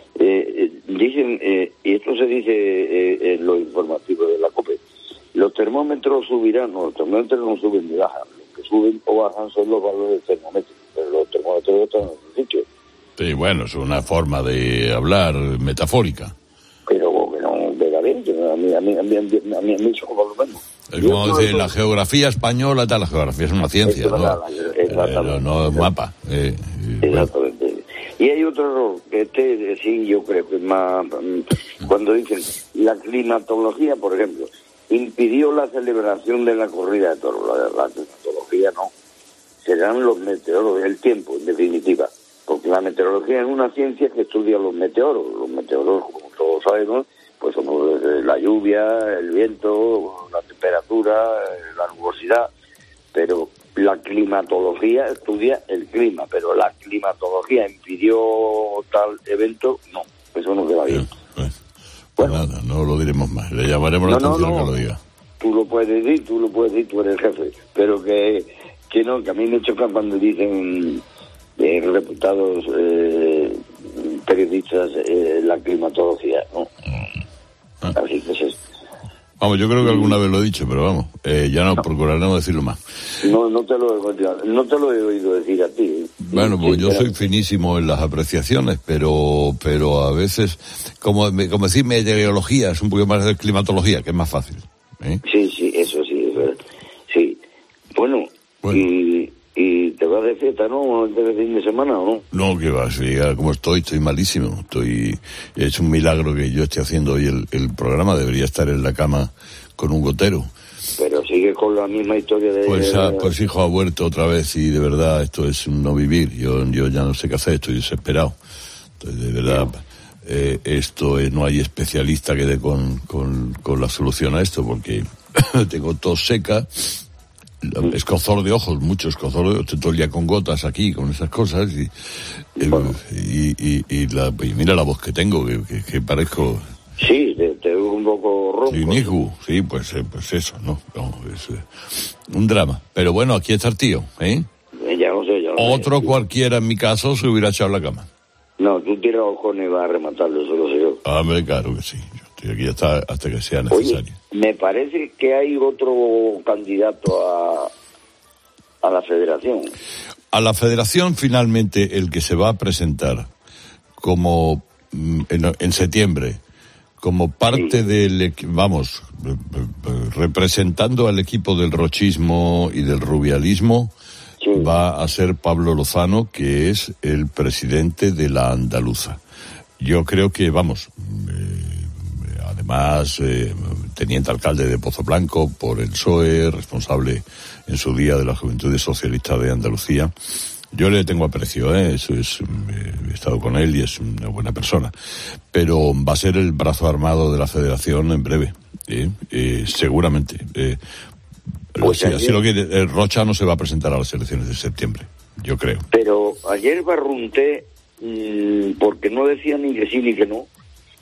Dicen, y esto se dice en lo informativo de la COPE, los termómetros subirán. No, los termómetros no suben ni bajan. Lo que suben o bajan son los valores termómetros, pero los termómetros están en su sitio. Sí, bueno, es una forma de hablar metafórica. Pero bueno, verdaderamente, a mí eso por lo menos. Es como decir, la geografía española, la geografía es una ciencia, ¿no? No es mapa. Exactamente. Bueno. Y hay otro error, que sí, yo creo que es más, cuando dicen, la climatología, por ejemplo, impidió la celebración de la corrida de toros. La climatología no. Serán los meteorólogos, el tiempo, en definitiva. Porque la meteorología es una ciencia que estudia los meteoros. Los meteoros, como todos sabemos, pues son la lluvia, el viento, la temperatura, la nubosidad. Pero la climatología estudia el clima, pero la climatología impidió tal evento, no. Eso no queda bien. Pues nada, no lo diremos más. Le llamaremos la atención que lo diga. Tú lo puedes decir, tú eres el jefe. Pero que no, que a mí me choca cuando dicen reputados periodistas la climatología, ¿no? Así que es esto. Vamos, yo creo que alguna vez lo he dicho, pero vamos, ya no procuraremos decirlo más. No te lo he oído decir a ti. Bueno, pues yo soy finísimo en las apreciaciones, pero a veces, como decir meteorología, es un poco más de climatología, que es más fácil. Sí, eso sí, es verdad. Sí. Bueno. ¿Y te vas de fiesta, no? ¿De fin de semana o no? No, que va, como estoy malísimo. Es un milagro que yo esté haciendo hoy el programa, debería estar en la cama con un gotero. Pero sigue con la misma historia de... Pues hijo, ha vuelto otra vez y de verdad esto es un no vivir. Yo ya no sé qué hacer, estoy desesperado. Entonces, de verdad, no hay especialista que dé con la solución a esto, porque tengo tos seca, escozor de ojos, mucho escozor de ojos, estoy todo el día con gotas aquí, con esas cosas, y mira la voz que tengo, que parezco... Sí, te veo un poco ronco. Sí, pues eso, no es un drama. Pero bueno, aquí está el tío, ¿eh? Ya lo sé. Otro cualquiera en mi caso se hubiera echado a la cama. No, tú tiras los cojones y vas a rematarlo, eso lo sé yo. Hombre, claro que sí. Yo estoy aquí hasta que sea necesario. Oye, me parece que hay otro candidato a la federación. A la federación, finalmente, el que se va a presentar como en septiembre, como parte del, representando al equipo del rochismo y del rubialismo, va a ser Pablo Lozano, que es el presidente de la Andaluza. Yo creo que, además, teniente alcalde de Pozoblanco por el PSOE, responsable en su día de la Juventudes Socialistas de Andalucía. Yo le tengo aprecio, eso es, he estado con él y es una buena persona. Pero va a ser el brazo armado de la federación en breve, seguramente. Pues así lo quiere. Rocha no se va a presentar a las elecciones de septiembre, yo creo. Pero ayer barrunté, porque no decía ni que sí ni que no.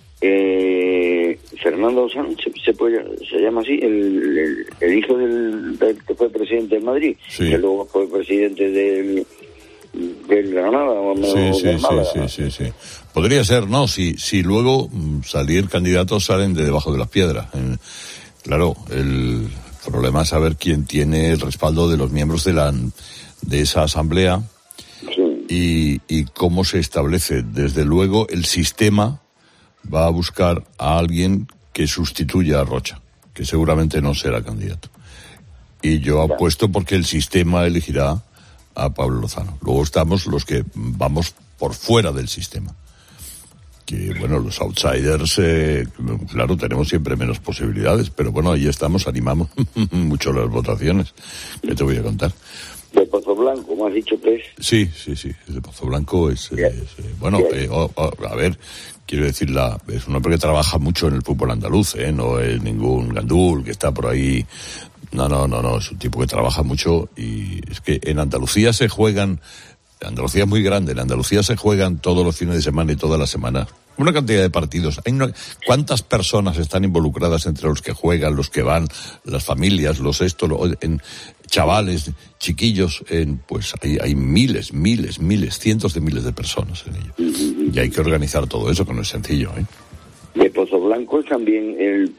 Fernando Sánchez se llama así, el hijo del que fue presidente de Madrid, que luego fue presidente del Granada. Sí. Podría ser, ¿no? Si luego salir candidatos salen de debajo de las piedras. Claro, el problema es saber quién tiene el respaldo de los miembros de esa asamblea y cómo se establece. Desde luego, el sistema va a buscar a alguien que sustituya a Rocha, que seguramente no será candidato. Y yo apuesto porque el sistema elegirá a Pablo Lozano. Luego estamos los que vamos por fuera del sistema. Que, los outsiders, claro, tenemos siempre menos posibilidades, pero ahí estamos, animamos mucho las votaciones. ¿Qué te voy a contar? De Pozoblanco, ¿me has dicho que es? Sí, de Pozoblanco es a ver, quiero decir, es un hombre que trabaja mucho en el fútbol andaluz, no es ningún gandul que está por ahí. No, es un tipo que trabaja mucho y es que en Andalucía Andalucía es muy grande, en Andalucía se juegan todos los fines de semana y todas las semanas una cantidad de partidos. ¿Cuántas personas están involucradas entre los que juegan, los que van, las familias, chavales, chiquillos? Pues hay miles, cientos de miles de personas en ello. Y hay que organizar todo eso, que no es sencillo, De Pozoblanco es también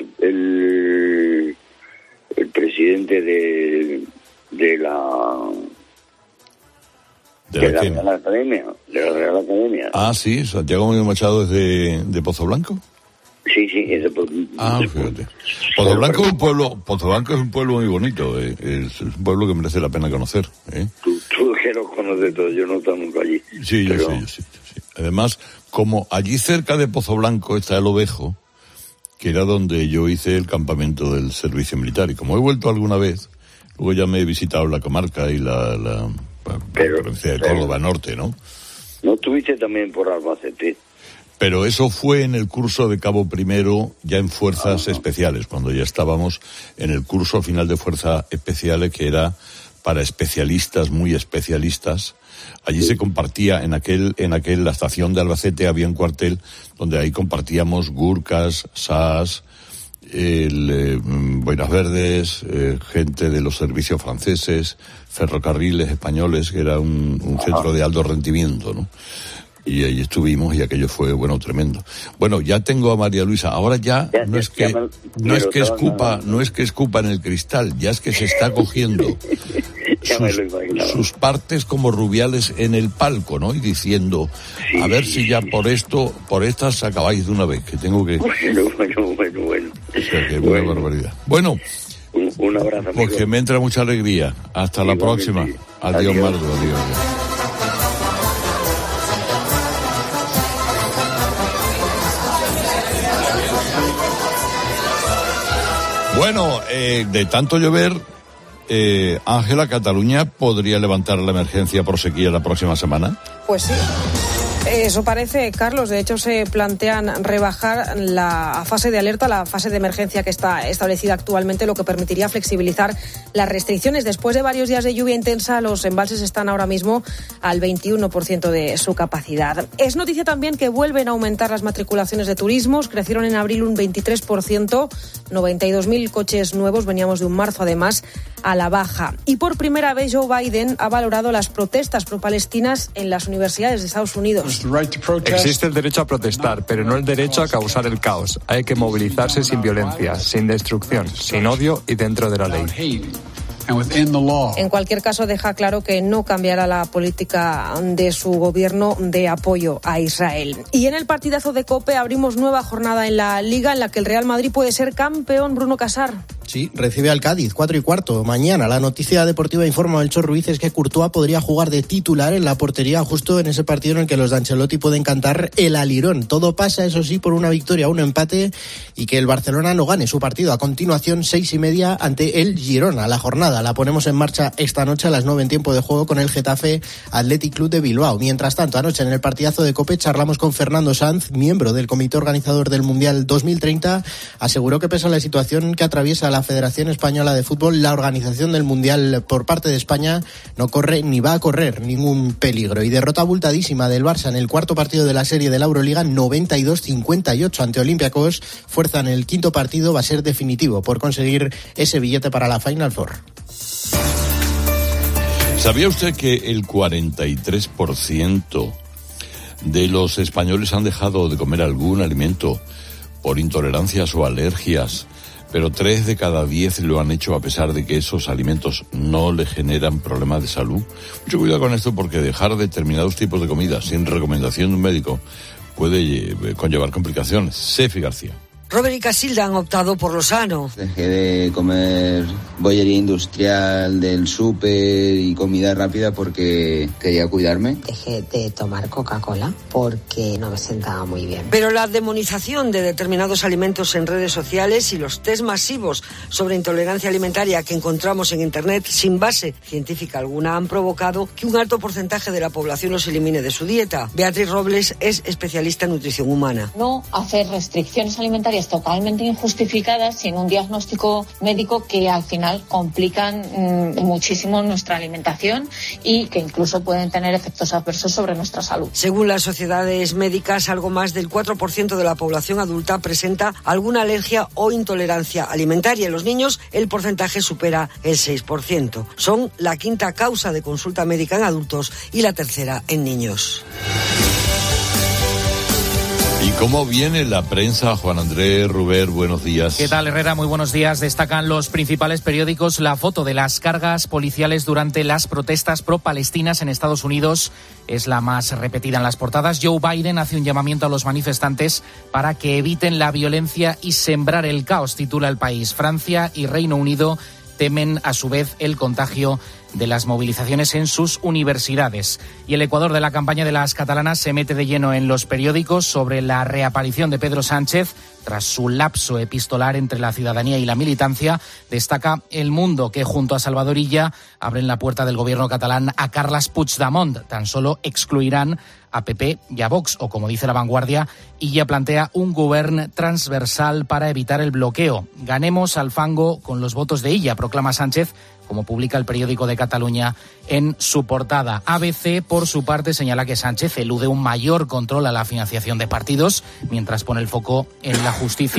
el presidente de la Real Academia. Ah, sí, Santiago Muñoz Machado es de Pozoblanco. Sí, es de fíjate. Pozoblanco es un pueblo muy bonito, es un pueblo que merece la pena conocer. Tú que lo conoces todo, yo no he estado nunca allí. Sí, yo sí. Además, como allí cerca de Pozoblanco está el Ovejo, que era donde yo hice el campamento del servicio militar, y como he vuelto alguna vez, luego ya me he visitado la comarca y la provincia de Córdoba Norte, ¿no? ¿No estuviste también por Albacete? Pero eso fue en el curso de Cabo Primero, ya en Fuerzas Especiales, cuando ya estábamos en el curso final de Fuerzas Especiales, que era para especialistas, muy especialistas. Allí se compartía, la estación de Albacete había un cuartel donde ahí compartíamos gurkas, SAS, Boinas Verdes, gente de los servicios franceses, ferrocarriles españoles, que era un centro de alto rendimiento, ¿no? Y ahí estuvimos y aquello fue, tremendo. Ya tengo a María Luisa. Ahora no es que escupa en el cristal, ya es que se está cogiendo sus partes como Rubiales en el palco, ¿no? Y diciendo, a ver si ya por estas acabáis de una vez, que tengo que... Bueno. O sea, que buena barbaridad. Bueno, un abrazo, amigo. Porque me entra mucha alegría. Hasta la próxima. Adiós, Mardo. Adiós. Bueno, de tanto llover, Ángela, Cataluña podría levantar la emergencia por sequía la próxima semana. Pues sí. Eso parece, Carlos. De hecho, se plantean rebajar la fase de alerta, la fase de emergencia que está establecida actualmente, lo que permitiría flexibilizar las restricciones. Después de varios días de lluvia intensa, los embalses están ahora mismo al 21% de su capacidad. Es noticia también que vuelven a aumentar las matriculaciones de turismos. Crecieron en abril un 23%, 92.000 coches nuevos. Veníamos de un marzo, además, a la baja. Y por primera vez Joe Biden ha valorado las protestas pro-palestinas en las universidades de Estados Unidos. Existe el derecho a protestar, pero no el derecho a causar el caos. Hay que movilizarse sin violencia, sin destrucción, sin odio y dentro de la ley. En cualquier caso, deja claro que no cambiará la política de su gobierno de apoyo a Israel. Y en el partidazo de COPE abrimos nueva jornada en la Liga en la que el Real Madrid puede ser campeón. Bruno Casar. Sí, recibe al Cádiz, 4:15. Mañana la noticia deportiva informa Melchor Ruiz es que Courtois podría jugar de titular en la portería justo en ese partido en el que los de Ancelotti pueden cantar el alirón. Todo pasa, eso sí, por una victoria, un empate y que el Barcelona no gane su partido. A continuación, 6:30 ante el Girona. La jornada la ponemos en marcha esta noche a las 9 en tiempo de juego con el Getafe Athletic Club de Bilbao. Mientras tanto, anoche en el partidazo de COPE charlamos con Fernando Sanz, miembro del comité organizador del Mundial 2030. Aseguró que pese a la situación que atraviesa la Federación Española de Fútbol, la organización del Mundial por parte de España no corre ni va a correr ningún peligro. Y derrota abultadísima del Barça en el cuarto partido de la serie de la Euroliga, 92-58 ante Olympiacos. Fuerza en el quinto partido, va a ser definitivo por conseguir ese billete para la Final Four. ¿Sabía usted que el 43% de los españoles han dejado de comer algún alimento por intolerancias o alergias, pero 3 de cada 10 lo han hecho a pesar de que esos alimentos no le generan problemas de salud? Mucho cuidado con esto, porque dejar determinados tipos de comida sin recomendación de un médico puede conllevar complicaciones. Sefi García. Robert y Casilda han optado por lo sano. Dejé de comer bollería industrial del súper y comida rápida porque quería cuidarme. Dejé de tomar Coca-Cola porque no me sentaba muy bien. Pero la demonización de determinados alimentos en redes sociales y los test masivos sobre intolerancia alimentaria que encontramos en Internet sin base científica alguna han provocado que un alto porcentaje de la población los elimine de su dieta. Beatriz Robles es especialista en nutrición humana. No hacer restricciones alimentarias totalmente injustificadas sin un diagnóstico médico que al final complican muchísimo nuestra alimentación y que incluso pueden tener efectos adversos sobre nuestra salud. Según las sociedades médicas, algo más del 4% de la población adulta presenta alguna alergia o intolerancia alimentaria. En los niños el porcentaje supera el 6%. Son la quinta causa de consulta médica en adultos y la tercera en niños. ¿Y cómo viene la prensa? Juan Andrés Ruber, buenos días. ¿Qué tal, Herrera? Muy buenos días. Destacan los principales periódicos la foto de las cargas policiales durante las protestas pro-palestinas en Estados Unidos. Es la más repetida en las portadas. Joe Biden hace un llamamiento a los manifestantes para que eviten la violencia y sembrar el caos, titula El País. Francia y Reino Unido temen a su vez el contagio de las movilizaciones en sus universidades. Y el ecuador de la campaña de las catalanas se mete de lleno en los periódicos sobre la reaparición de Pedro Sánchez tras su lapso epistolar entre la ciudadanía y la militancia. Destaca El Mundo que junto a Salvador Illa abren la puerta del gobierno catalán a Carles Puigdemont. Tan solo excluirán a PP y a Vox, o como dice La Vanguardia, Illa plantea un govern transversal para evitar el bloqueo. Ganemos al fango con los votos de Illa, proclama Sánchez, como publica el periódico de Cataluña en su portada. ABC, por su parte, señala que Sánchez elude un mayor control a la financiación de partidos, mientras pone el foco en la justicia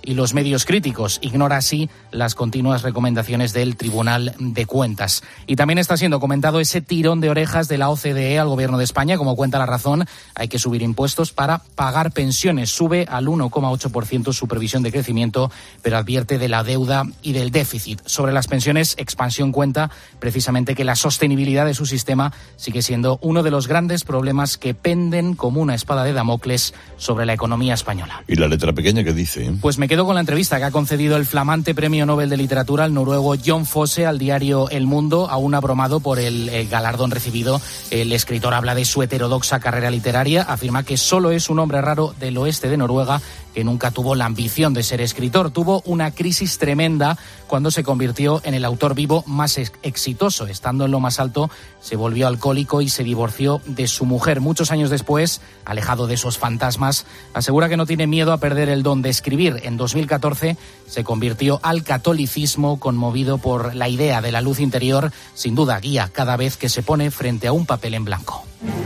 y los medios críticos. Ignora así las continuas recomendaciones del Tribunal de Cuentas. Y también está siendo comentado ese tirón de orejas de la OCDE al Gobierno de España. Como cuenta La Razón, hay que subir impuestos para pagar pensiones. Sube al 1,8% su previsión de crecimiento, pero advierte de la deuda y del déficit. Sobre las pensiones, Expansión cuenta precisamente que la sostenibilidad de su sistema sigue siendo uno de los grandes problemas que penden como una espada de Damocles sobre la economía española. ¿Y la letra pequeña qué dice? Pues me quedo con la entrevista que ha concedido el flamante Premio Nobel de Literatura al noruego Jon Fosse al diario El Mundo, aún abrumado por el galardón recibido. El escritor habla de su heterodoxa carrera literaria, afirma que solo es un hombre raro del oeste de Noruega que nunca tuvo la ambición de ser escritor. Tuvo una crisis tremenda cuando se convirtió en el autor vivo más exitoso. Estando en lo más alto, se volvió alcohólico y se divorció de su mujer. Muchos años después, alejado de esos fantasmas, asegura que no tiene miedo a perder el don de escribir. En 2014 se convirtió al catolicismo, conmovido por la idea de la luz interior. Sin duda guía cada vez que se pone frente a un papel en blanco.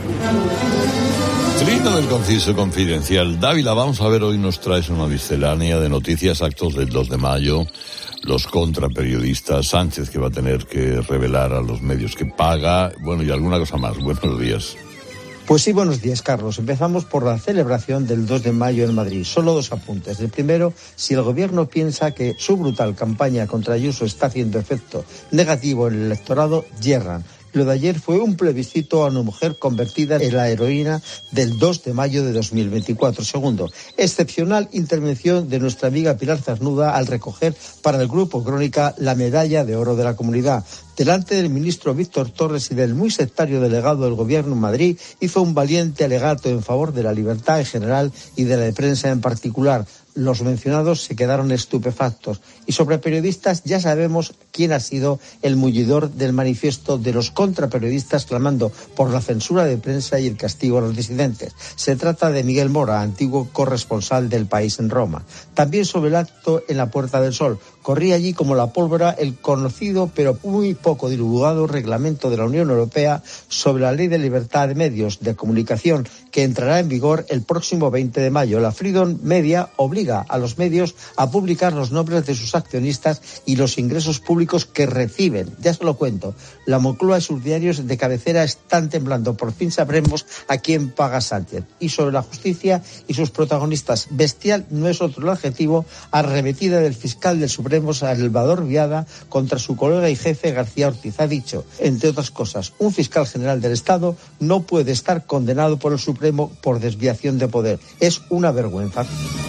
Trino del Conciso Confidencial. Dávila, vamos a ver, hoy nos traes una miscelánea de noticias, actos del 2 de mayo, los contraperiodistas, Sánchez que va a tener que revelar a los medios que paga, bueno, y alguna cosa más. Buenos días. Pues sí, buenos días, Carlos. Empezamos por la celebración del 2 de mayo en Madrid. Solo 2 apuntes. El primero, si el gobierno piensa que su brutal campaña contra Ayuso está haciendo efecto negativo en el electorado, yerran. Lo de ayer fue un plebiscito a una mujer convertida en la heroína del 2 de mayo de 2024. Segundo, excepcional intervención de nuestra amiga Pilar Cernuda al recoger para el Grupo Crónica la medalla de oro de la comunidad. Delante del ministro Víctor Torres y del muy sectario delegado del Gobierno en Madrid, hizo un valiente alegato en favor de la libertad en general y de la de prensa en particular. Los mencionados se quedaron estupefactos. Y sobre periodistas ya sabemos quién ha sido el mullidor del manifiesto de los contraperiodistas clamando por la censura de prensa y el castigo a los disidentes. Se trata de Miguel Mora, antiguo corresponsal del País en Roma. También sobre el acto en la Puerta del Sol. Corría allí como la pólvora el conocido pero muy poco divulgado reglamento de la Unión Europea sobre la Ley de Libertad de Medios de Comunicación, que entrará en vigor el próximo 20 de mayo. La Freedom Media obliga a los medios a publicar los nombres de sus accionistas y los ingresos públicos que reciben. Ya se lo cuento, la Moncloa y sus diarios de cabecera están temblando. Por fin sabremos a quién paga Sánchez. Y sobre la justicia y sus protagonistas, bestial no es otro el adjetivo, arremetida del fiscal del Supremo Salvador Viada contra su colega y jefe García Ortiz. Ha dicho, entre otras cosas, un fiscal general del Estado no puede estar condenado por el Supremo por desviación de poder. Es una vergüenza.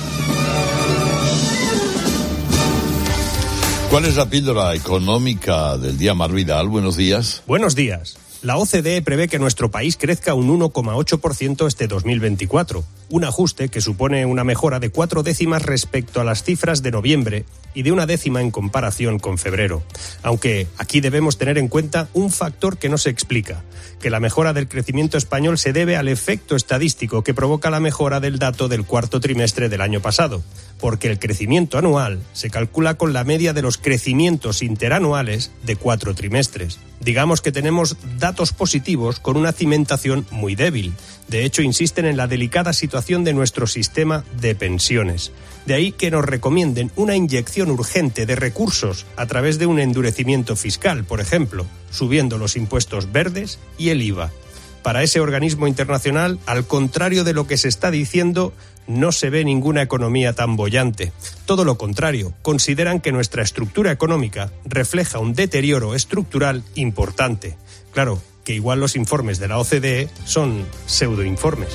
¿Cuál es la píldora económica del día? Mar Vidal, buenos días. Buenos días. La OCDE prevé que nuestro país crezca un 1,8% este 2024, un ajuste que supone una mejora de 4 décimas respecto a las cifras de noviembre y de 1 décima en comparación con febrero. Aunque aquí debemos tener en cuenta un factor que no se explica, que la mejora del crecimiento español se debe al efecto estadístico que provoca la mejora del dato del cuarto trimestre del año pasado, porque el crecimiento anual se calcula con la media de los crecimientos interanuales de 4 trimestres. Digamos que tenemos datos positivos con una cimentación muy débil. De hecho, insisten en la delicada situación de nuestro sistema de pensiones. De ahí que nos recomienden una inyección urgente de recursos a través de un endurecimiento fiscal, por ejemplo, subiendo los impuestos verdes y el IVA. Para ese organismo internacional, al contrario de lo que se está diciendo, no se ve ninguna economía tan boyante. Todo lo contrario, consideran que nuestra estructura económica refleja un deterioro estructural importante. Claro, que igual los informes de la OCDE son pseudoinformes.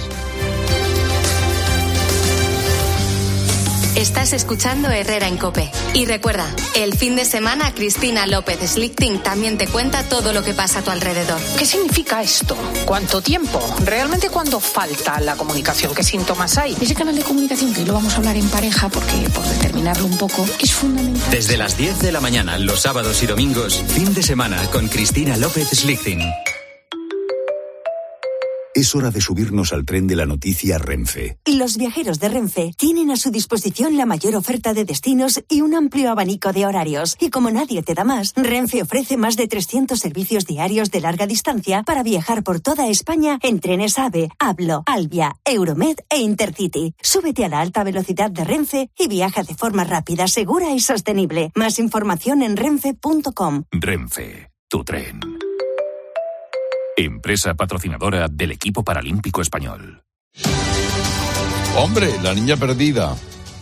Estás escuchando Herrera en COPE. Y recuerda, el fin de semana Cristina López Slichting también te cuenta todo lo que pasa a tu alrededor. ¿Qué significa esto? ¿Cuánto tiempo? ¿Realmente cuándo falta la comunicación? ¿Qué síntomas hay? Ese canal de comunicación, que lo vamos a hablar en pareja porque, por determinarlo un poco, es fundamental. Desde las 10 de la mañana, los sábados y domingos, fin de semana con Cristina López Slichting. Es hora de subirnos al tren de la noticia Renfe. Y los viajeros de Renfe tienen a su disposición la mayor oferta de destinos y un amplio abanico de horarios. Y como nadie te da más, Renfe ofrece más de 300 servicios diarios de larga distancia para viajar por toda España en trenes AVE, Hablo, Alvia, Euromed e Intercity. Súbete a la alta velocidad de Renfe y viaja de forma rápida, segura y sostenible. Más información en renfe.com. Renfe, tu tren. Empresa patrocinadora del equipo paralímpico español. Hombre, la niña perdida.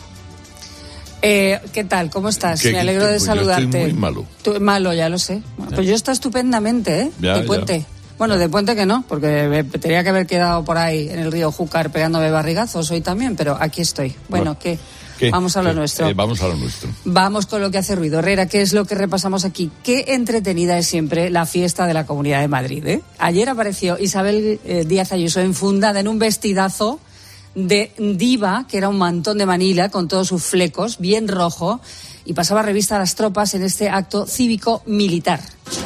¿Qué tal? ¿Cómo estás? Me alegro de saludarte. Yo estoy muy malo. Malo, ya lo sé. Bueno, pues yo estoy estupendamente, ¿eh? Ya, de puente. Ya. Bueno, de puente que no, porque me tenía que haber quedado por ahí en el río Júcar pegándome barrigazos hoy también, pero aquí estoy. Bueno, ¿qué? Vamos a lo nuestro. Vamos a lo nuestro. Vamos con lo que hace ruido. Herrera, ¿qué es lo que repasamos aquí? Qué entretenida es siempre la fiesta de la Comunidad de Madrid, ¿eh? Ayer apareció Isabel Díaz Ayuso enfundada en un vestidazo de diva, que era un mantón de Manila con todos sus flecos, bien rojo, y pasaba revista a las tropas en este acto cívico-militar.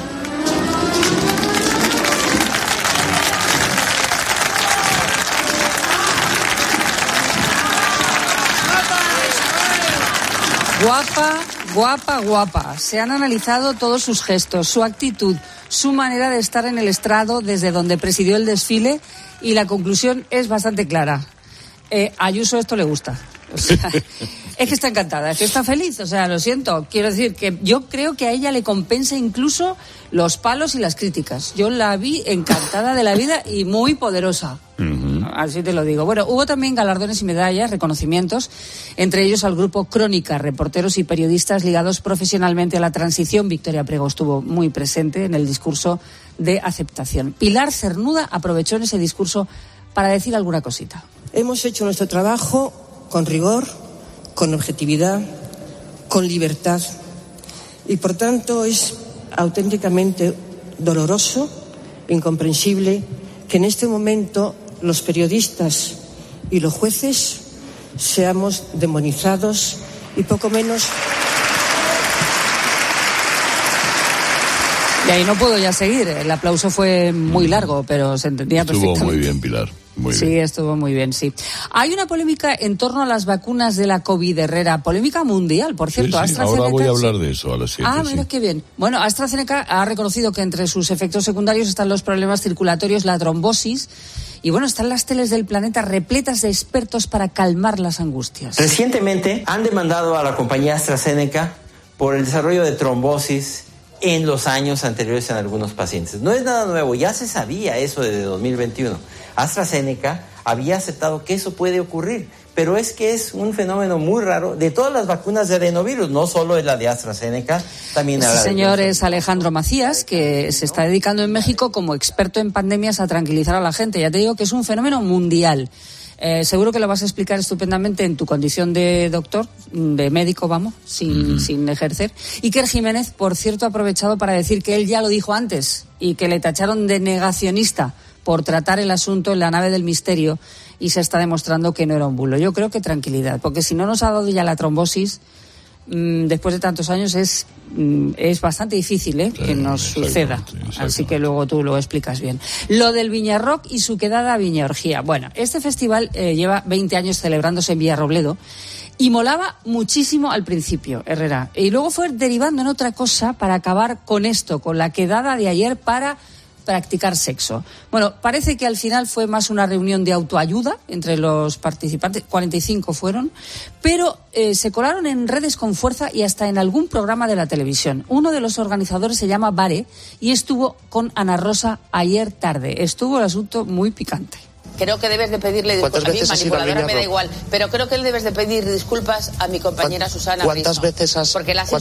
Guapa. Se han analizado todos sus gestos, su actitud, su manera de estar en el estrado desde donde presidió el desfile, y la conclusión es bastante clara. A Ayuso esto le gusta. O sea, es que está encantada, es que está feliz, o sea, lo siento. Quiero decir que yo creo que a ella le compensa incluso los palos y las críticas. Yo la vi encantada de la vida y muy poderosa. Así te lo digo. Bueno, hubo también galardones y medallas, reconocimientos, entre ellos al grupo Crónica, reporteros y periodistas ligados profesionalmente a la transición. Victoria Prego estuvo muy presente en el discurso de aceptación. Pilar Cernuda aprovechó en ese discurso para decir alguna cosita. Hemos hecho nuestro trabajo con rigor, con objetividad, con libertad, y por tanto es auténticamente doloroso, incomprensible, que en este momento los periodistas y los jueces seamos demonizados y poco menos. Y ahí no puedo ya seguir, el aplauso fue muy largo, pero se entendía perfectamente. Estuvo muy bien, Pilar. Sí, estuvo muy bien, sí. Hay una polémica en torno a las vacunas de la COVID, Herrera. Polémica mundial, por cierto. Sí, AstraZeneca, ahora voy a hablar de eso a las 7. Mira qué bien. Bueno, AstraZeneca ha reconocido que entre sus efectos secundarios están los problemas circulatorios, la trombosis. Y bueno, están las teles del planeta repletas de expertos para calmar las angustias. Recientemente han demandado a la compañía AstraZeneca por el desarrollo de trombosis en los años anteriores en algunos pacientes. No es nada nuevo, ya se sabía eso desde 2021. AstraZeneca había aceptado que eso puede ocurrir, pero es que es un fenómeno muy raro de todas las vacunas de adenovirus, no solo es la de AstraZeneca, también Este señor es Alejandro Macías, que se está dedicando en México como experto en pandemias a tranquilizar a la gente. Ya te digo que es un fenómeno mundial. Seguro que lo vas a explicar estupendamente en tu condición de doctor, de médico, sin ejercer. Iker Jiménez, por cierto, ha aprovechado para decir que él ya lo dijo antes y que le tacharon de negacionista por tratar el asunto en la nave del misterio, y se está demostrando que no era un bulo. Yo creo que tranquilidad, porque si no nos ha dado ya la trombosis, después de tantos años es bastante difícil que nos suceda. Así que luego tú lo explicas bien. Lo del Viñarrock y su quedada Viñaorgía. Bueno, este festival lleva 20 años celebrándose en Villarrobledo y molaba muchísimo al principio, Herrera. Y luego fue derivando en otra cosa para acabar con esto, con la quedada de ayer para practicar sexo. Bueno, parece que al final fue más una reunión de autoayuda entre los participantes, 45 fueron, pero se colaron en redes con fuerza y hasta en algún programa de la televisión. Uno de los organizadores se llama Vare y estuvo con Ana Rosa ayer tarde. Estuvo el asunto muy picante. Creo que debes de pedirle disculpas. A mí, manipuladora, me da igual, pero creo que él debes de pedir disculpas a mi compañera Susana. ¿Cuántas veces has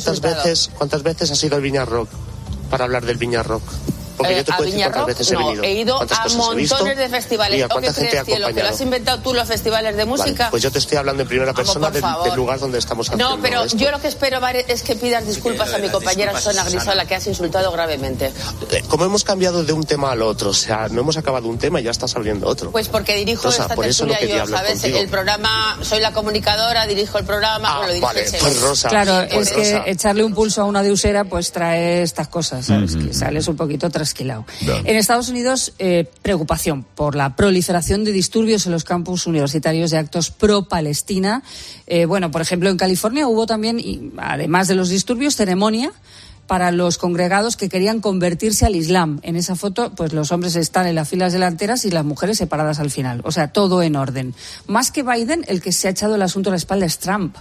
ido al Viñarrock para hablar del Viñarrock? Porque yo te puedo decir cuántas veces he venido. He ido a montones de festivales. ¿Y a cuánta gente he acompañado? ¿Que lo has inventado tú los festivales de música? Vale, pues yo te estoy hablando en primera persona del lugar donde estamos haciendo. No, pero esto. Yo lo que espero, Vare, es que pidas disculpas a mi compañera Susana Griso, a la que has insultado gravemente. ¿Cómo hemos cambiado de un tema al otro? O sea, no hemos acabado un tema y ya estás abriendo otro. Pues porque dirijo Rosa, esta por eso no tertulia yo, ¿sabes? Contigo. El programa, soy la comunicadora, dirijo el programa, lo dirige vale, pues Rosa. Claro, es que echarle un pulso a una deusera pues trae estas cosas, ¿sabes? Que sales un poquito tras trasquilado. En Estados Unidos, preocupación por la proliferación de disturbios en los campus universitarios de actos pro-Palestina. Por ejemplo, en California hubo también, además de los disturbios, ceremonia para los congregados que querían convertirse al Islam. En esa foto, pues los hombres están en las filas delanteras y las mujeres separadas al final. O sea, todo en orden. Más que Biden, el que se ha echado el asunto a la espalda es Trump.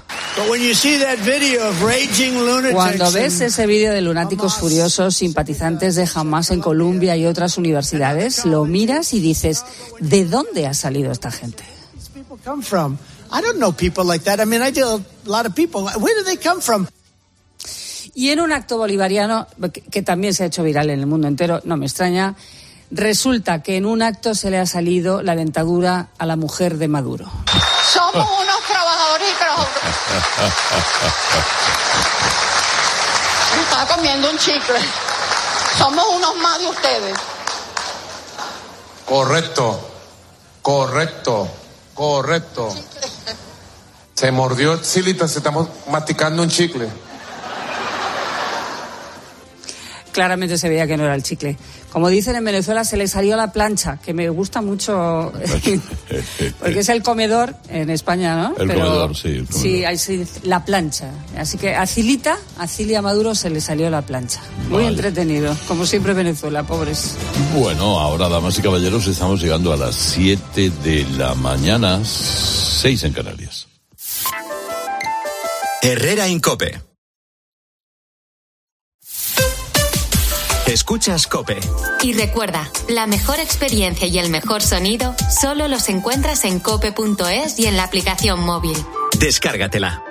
Cuando ves ese vídeo de lunáticos furiosos, simpatizantes de Hamas en Columbia y otras universidades, lo miras y dices, ¿de dónde ha salido esta gente? Y en un acto bolivariano, que también se ha hecho viral en el mundo entero, no me extraña, resulta que en un acto se le ha salido la dentadura a la mujer de Maduro. Somos unos trabajadores y está comiendo un chicle. Somos unos más de ustedes. Correcto. Se mordió Silita, se está masticando un chicle. Claramente se veía que no era el chicle. Como dicen en Venezuela, se le salió la plancha, que me gusta mucho, porque es el comedor en España, ¿no? Comedor, sí. El comedor. Sí, ahí se dice la plancha. Así que a Cilia Maduro se le salió la plancha. Muy entretenido, como siempre Venezuela, pobres. Bueno, ahora, damas y caballeros, estamos llegando a las 7 de la mañana, 6 en Canarias. Herrera Incope. Escuchas COPE. Y recuerda, la mejor experiencia y el mejor sonido solo los encuentras en cope.es y en la aplicación móvil. Descárgatela.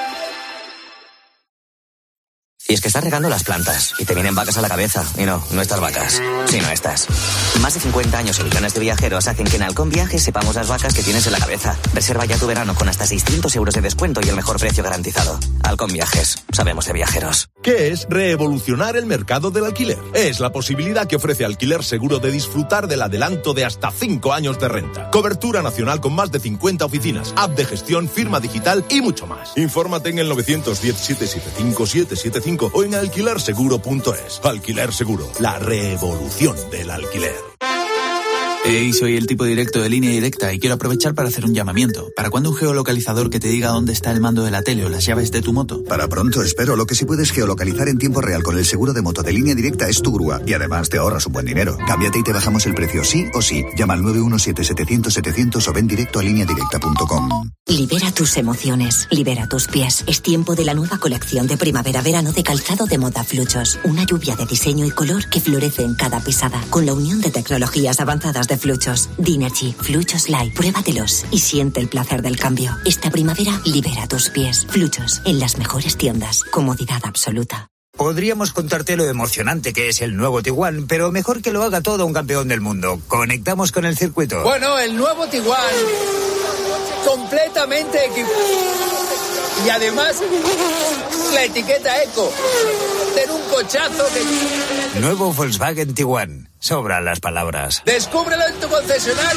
Y es que estás regando las plantas y te vienen vacas a la cabeza. Y no estas vacas, sino estas. Más de 50 años y millones de viajeros hacen que en Halcón Viajes sepamos las vacas que tienes en la cabeza. Reserva ya tu verano con hasta 600 euros de descuento y el mejor precio garantizado. Halcón Viajes, sabemos de viajeros. ¿Qué es revolucionar el mercado del alquiler? Es la posibilidad que ofrece Alquiler Seguro de disfrutar del adelanto de hasta 5 años de renta. Cobertura nacional con más de 50 oficinas, app de gestión, firma digital y mucho más. Infórmate en el 910-775-775 o en alquilerseguro.es. Alquiler Seguro, la revolución del alquiler. Soy el tipo directo de Línea Directa y quiero aprovechar para hacer un llamamiento. ¿Para cuándo un geolocalizador que te diga dónde está el mando de la tele o las llaves de tu moto? Para pronto, espero. Lo que sí puedes geolocalizar en tiempo real con el seguro de moto de Línea Directa es tu grúa. Y además te ahorras un buen dinero. Cámbiate y te bajamos el precio sí o sí. Llama al 917-700-700 o ven directo a lineadirecta.com. Libera tus emociones, libera tus pies. Es tiempo de la nueva colección de primavera-verano de calzado de moda Fluchos. Una lluvia de diseño y color que florece en cada pisada. Con la unión de tecnologías avanzadas de Fluchos. Dinergy, Fluchos Light. Pruébatelos y siente el placer del cambio. Esta primavera, libera tus pies. Fluchos, en las mejores tiendas. Comodidad absoluta. Podríamos contarte lo emocionante que es el nuevo Tiguan, pero mejor que lo haga todo un campeón del mundo. Conectamos con el circuito. Bueno, el nuevo Tiguan, completamente equipado. Y además, la etiqueta Eco. Tener un cochazo que... Nuevo Volkswagen Tiguan. Sobran las palabras. ¡Descúbrelo en tu concesionario!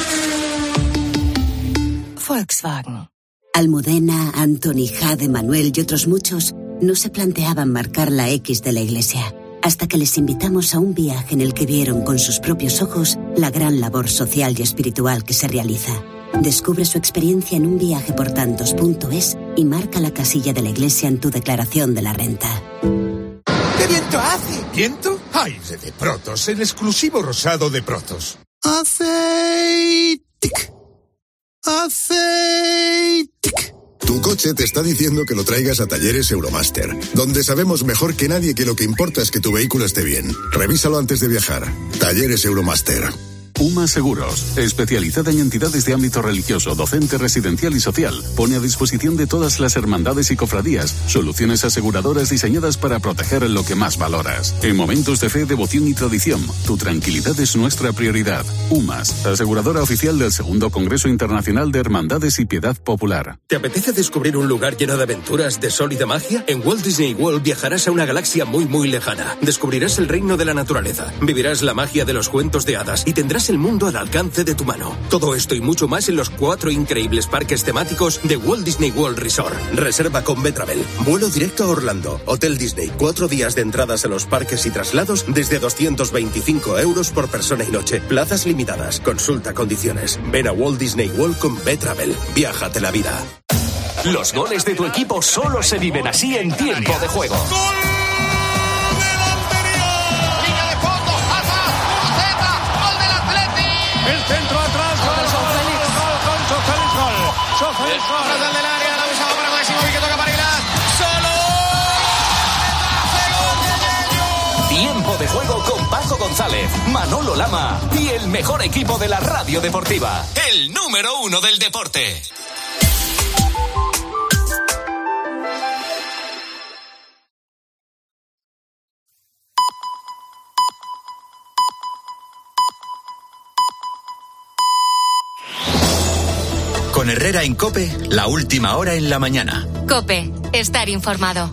Volkswagen. Almudena, Antoni, Jade, Manuel y otros muchos no se planteaban marcar la X de la iglesia, hasta que les invitamos a un viaje en el que vieron con sus propios ojos la gran labor social y espiritual que se realiza. Descubre su experiencia en unviajeportantos.es y marca la casilla de la iglesia en tu declaración de la renta. ¿Qué viento hace? ¿Viento? Aire de Protos, el exclusivo rosado de Protos. Aceitic. Tu coche te está diciendo que lo traigas a Talleres Euromaster, donde sabemos mejor que nadie que lo que importa es que tu vehículo esté bien. Revísalo antes de viajar. Talleres Euromaster. UMA Seguros, especializada en entidades de ámbito religioso, docente, residencial y social, pone a disposición de todas las hermandades y cofradías soluciones aseguradoras diseñadas para proteger lo que más valoras. En momentos de fe, devoción y tradición, tu tranquilidad es nuestra prioridad. UMAS, aseguradora oficial del Segundo Congreso Internacional de Hermandades y Piedad Popular. ¿Te apetece descubrir un lugar lleno de aventuras, de sol y de magia? En Walt Disney World viajarás a una galaxia muy muy lejana. Descubrirás el reino de la naturaleza, vivirás la magia de los cuentos de hadas y tendrás el el mundo al alcance de tu mano. Todo esto y mucho más en los 4 increíbles parques temáticos de Walt Disney World Resort. Reserva con Betravel. Vuelo directo a Orlando. Hotel Disney. 4 días de entradas a los parques y traslados desde 225 euros por persona y noche. Plazas limitadas. Consulta condiciones. Ven a Walt Disney World con Betravel. Viájate la vida. Los goles de tu equipo solo se viven así en tiempo de juego. Línea de fondo, Hazard, Busquets, gol del Atleti. El centro atrás, gol del área, la usaba para Máximo y que toca para Aguilar. Solo Tiempo de juego con Paco González, Manolo Lama y el mejor equipo de la radio deportiva. El número 1 del deporte. Con Herrera en COPE, la última hora en la mañana. COPE, estar informado.